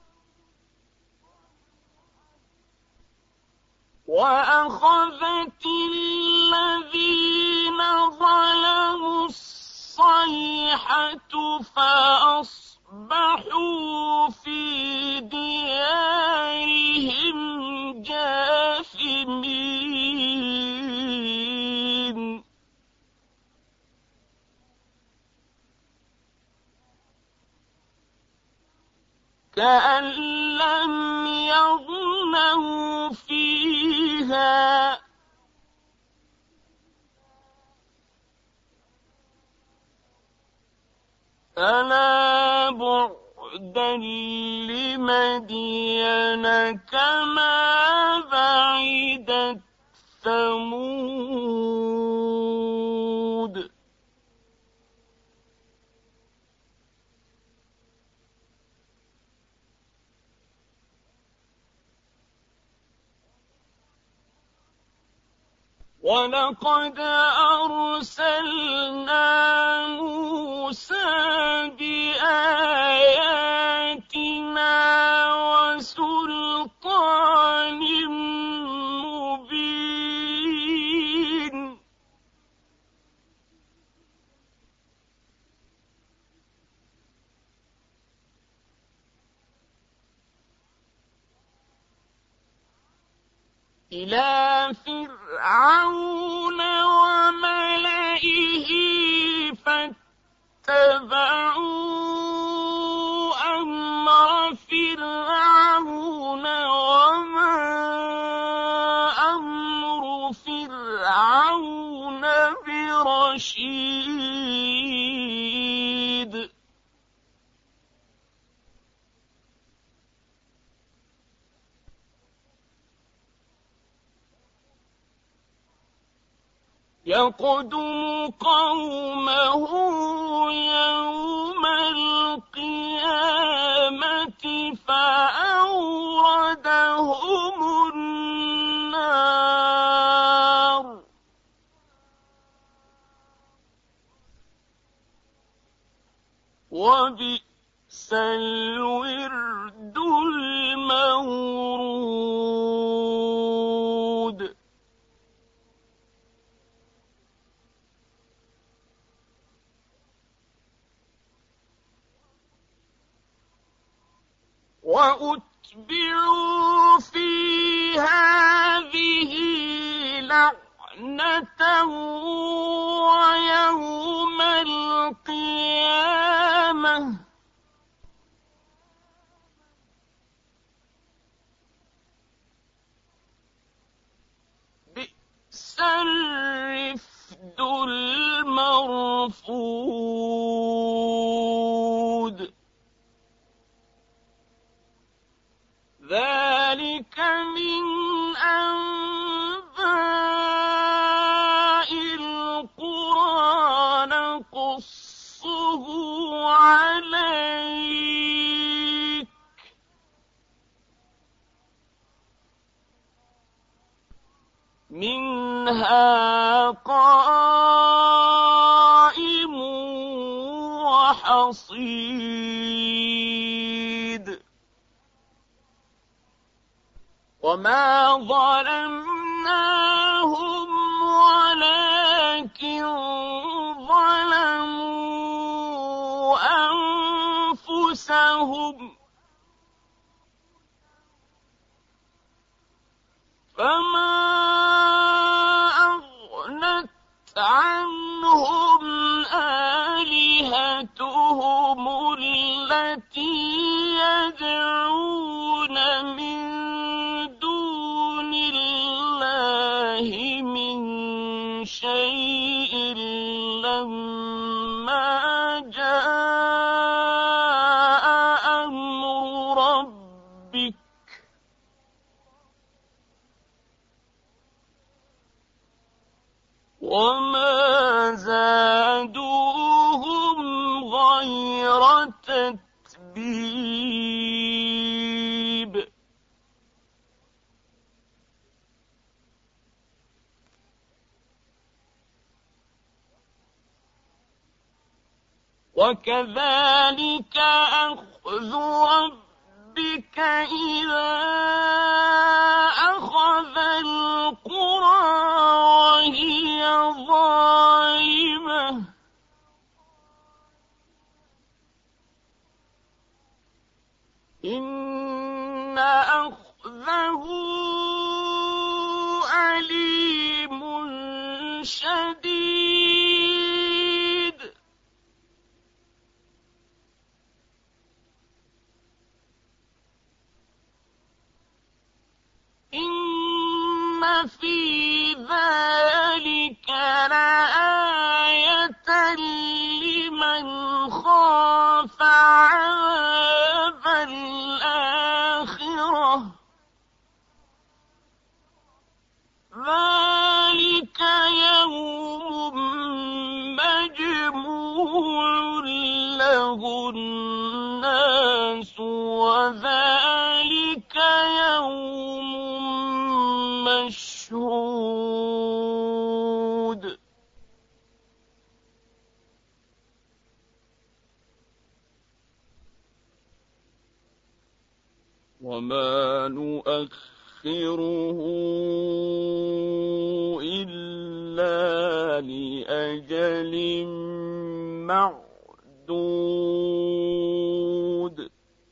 وأخذت الذين ظلموا الصيحة فأصبحوا في ديارهم جاثمين كأن لم يغنوا فيها ألا بعدا لمدين كما بعدت ثمود ولقد أرسلنا موسى بآياتنا وسلطان مبين إلى فرعون وملئه فاتبعوا أمر فرعون وما أمر فرعون برشيد يقدم قومه يوم القيامة فأوردهم النار وبئس الورد المورود وأتبعوا في هذه لعنة ويوم القيامة بئس الرفد المرفود ذلك من أنباء القرى نقصه عليك منها قائم وحصيد وما ظلمناهم ولكن ظلموا أنفسهم فما أغنت عنهم آلهتهم التي يدعون من دون الله من شيء لما جاء أمر ربك وما زادوهم غير تتبيب وكذلك أخذ ربك إذا أخذ القرى وهي ظالمة إن أخذه أليم شديد إن في ذلك لآية لمن خاف عذاب الآخرة ذلك يوم مجموع له الناس وذلك يوم مشهود وما نؤخره إلا لأجل معدود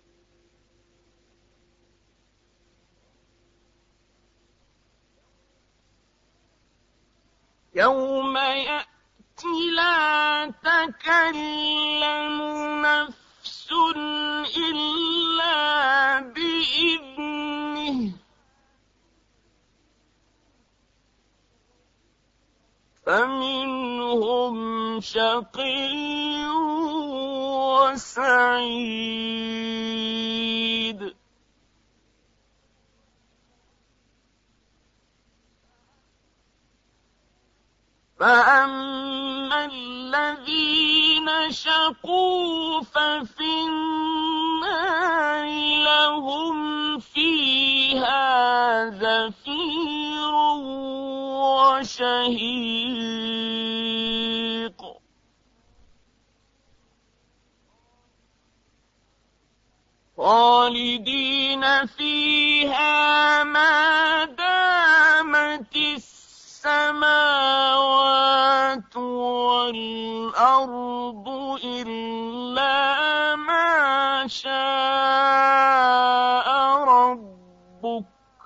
يوم يأتي لا تكلم نفس إلا بإذنه فمنهم شقي وسعيد فأما الذين شقوا ففي النار زفير وشهيق خالدين فيها ما دامت السماوات والأرض إلا ما شاء ربك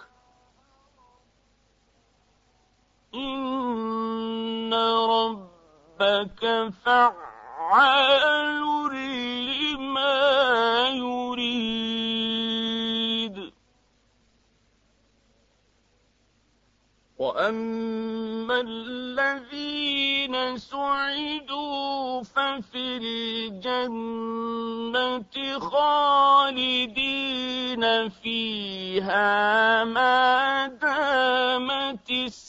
إن ربك فعال لما يريد وأما الذين سعدوا ففي الجنة خالدين فيها ما دامت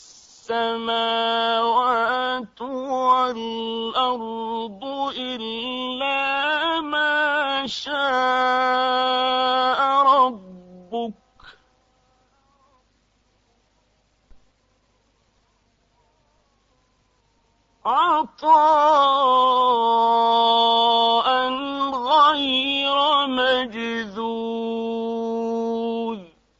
السماوات والأرض إلا ما شاء ربك عطاء غير مجذوذ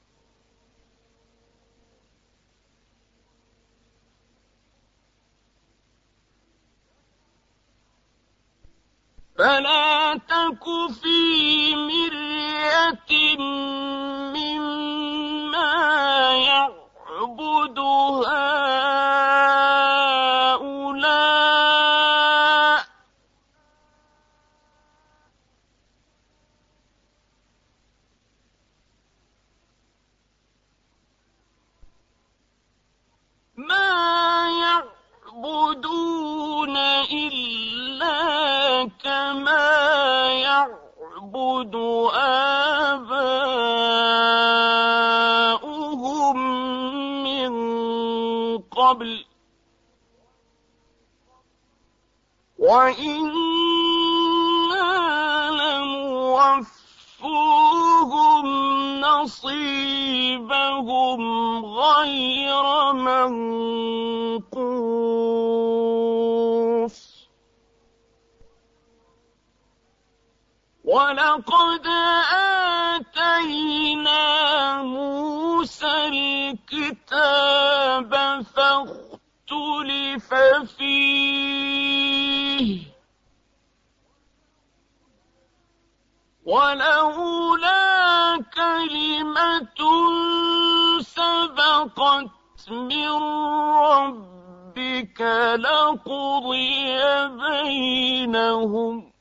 فلا تك في مرية مما يعبد هؤلاء ما يعبدون إلا كما يعبد آباؤهم من قبل وإنا لموفوهم نصيبهم غير منقوص ولقد آتينا موسى الكتاب فاختلف فيه ولولا كلمة سبقت من ربك لقضي بينهم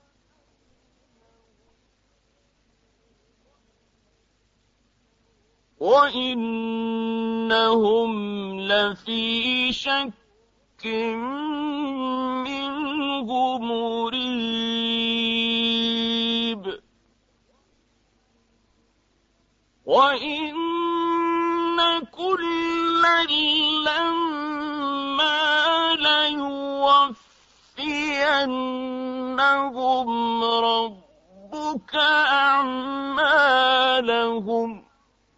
وإنهم لفي شك منه مريب وإن كلا لما ليوفينهم ربك أعمالهم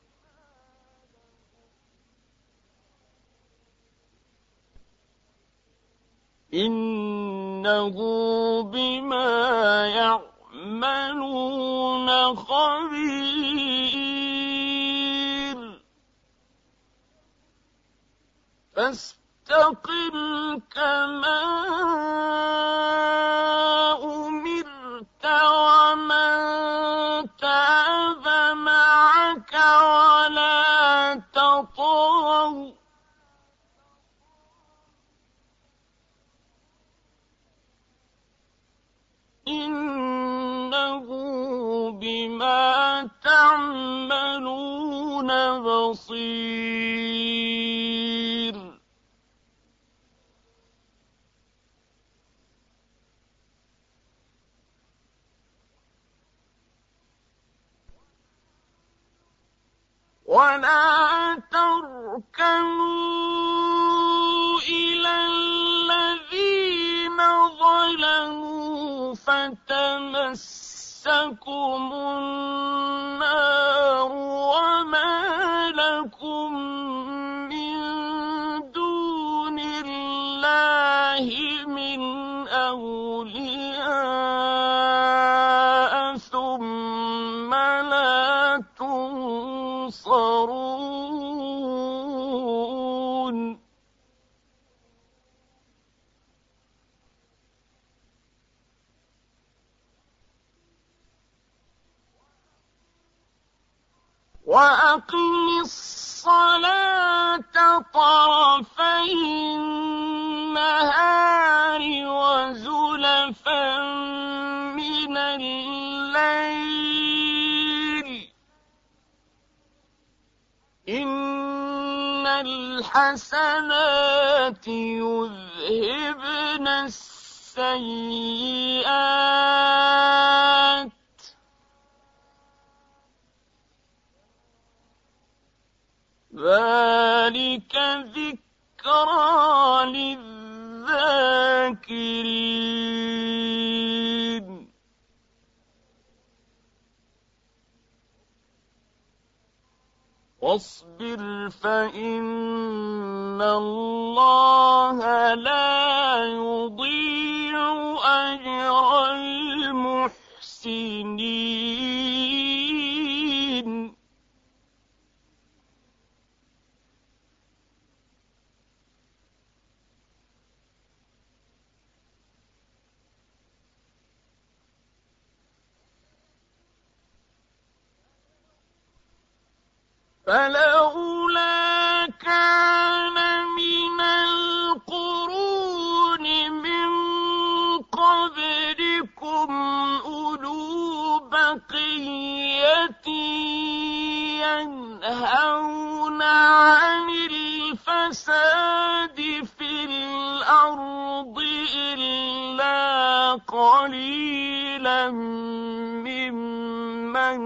إنه بما يعملون خبير فاستقم كما أمرت ومن تاب معك ولا تطغوا إنه بما تعملون بصير ولا تركنوا إلى الذين ظلموا فتمسكم النار وما لكم لكم من دون الله من أولياء ثم لا تنصرون وأقم الصلاة طرفي النهار وزلفا من الليل إن الحسنات يذهبن السيئات ذلك ذكرى للذاكرين واصبر فإن الله لا يضيع أجر المحسنين فلولا كان من القرون من قبلكم أولو بقية ينهون عن الفساد في الأرض إلا قليلا ممن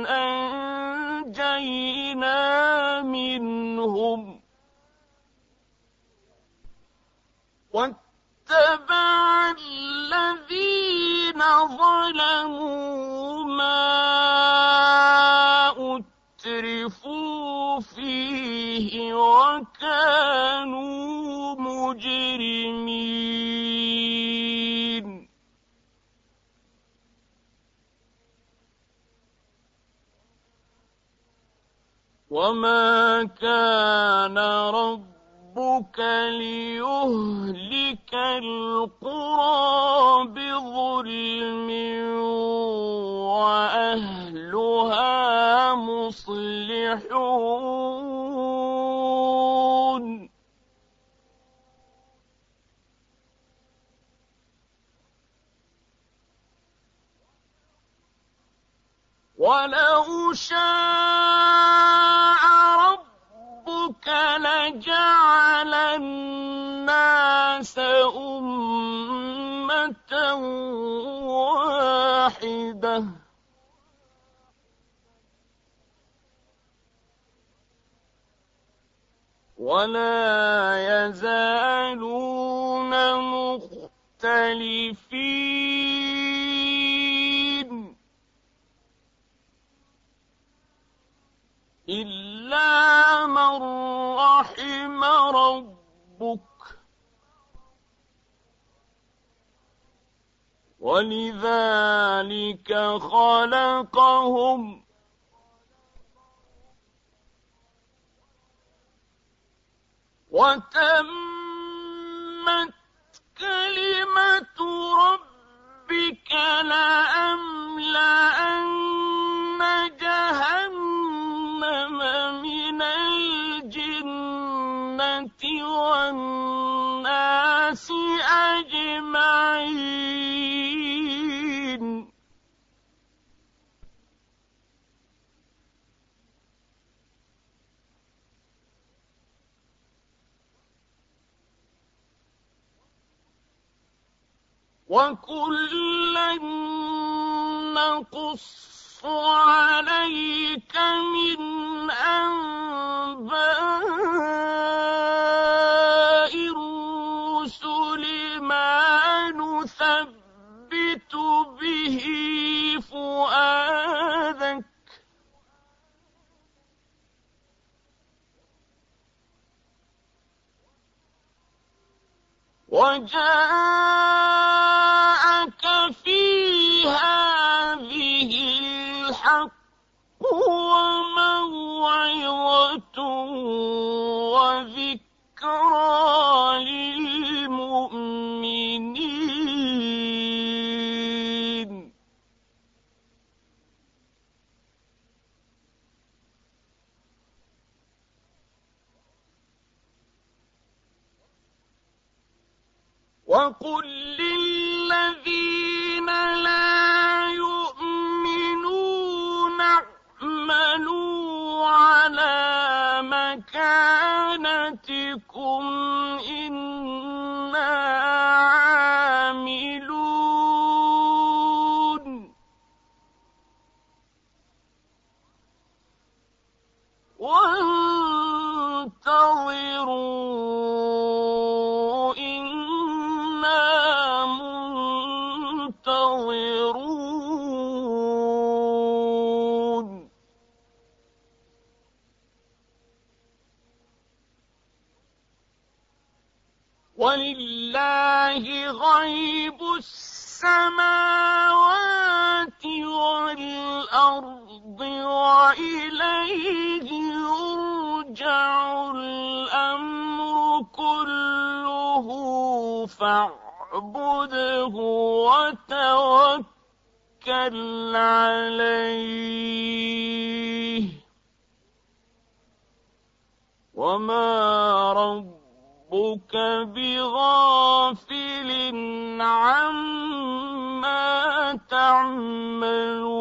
أنجينا منهم واتبع الذين ظلموا ما أترفوا فيه وكانوا مجرمين وما كان ربك ليهلك القرى بظلم وأهلها مصلحون ولو شاء ربك لجعل الناس أمة واحدة ولا يزالون مختلفين إلا من رحم ربك ولذلك خلقهم وتمت كلمة ربك لأملأن جهنم من الجنة والناس أجمعين وكلا نقص عليك من أنباء الرسل ما نثبت به فؤادك وجاءك في هذه الحق وموعظة وذكرى للمؤمنين. وقل للذين لا يؤمنون اعملوا على مكانتكم إنا عاملون وانتظروا إنا منتظرون. ولله غيب السماوات والأرض وإليه يرجع الأمر كله فاعبده وتوكل عليه وما ربك بغافل عما تعملون.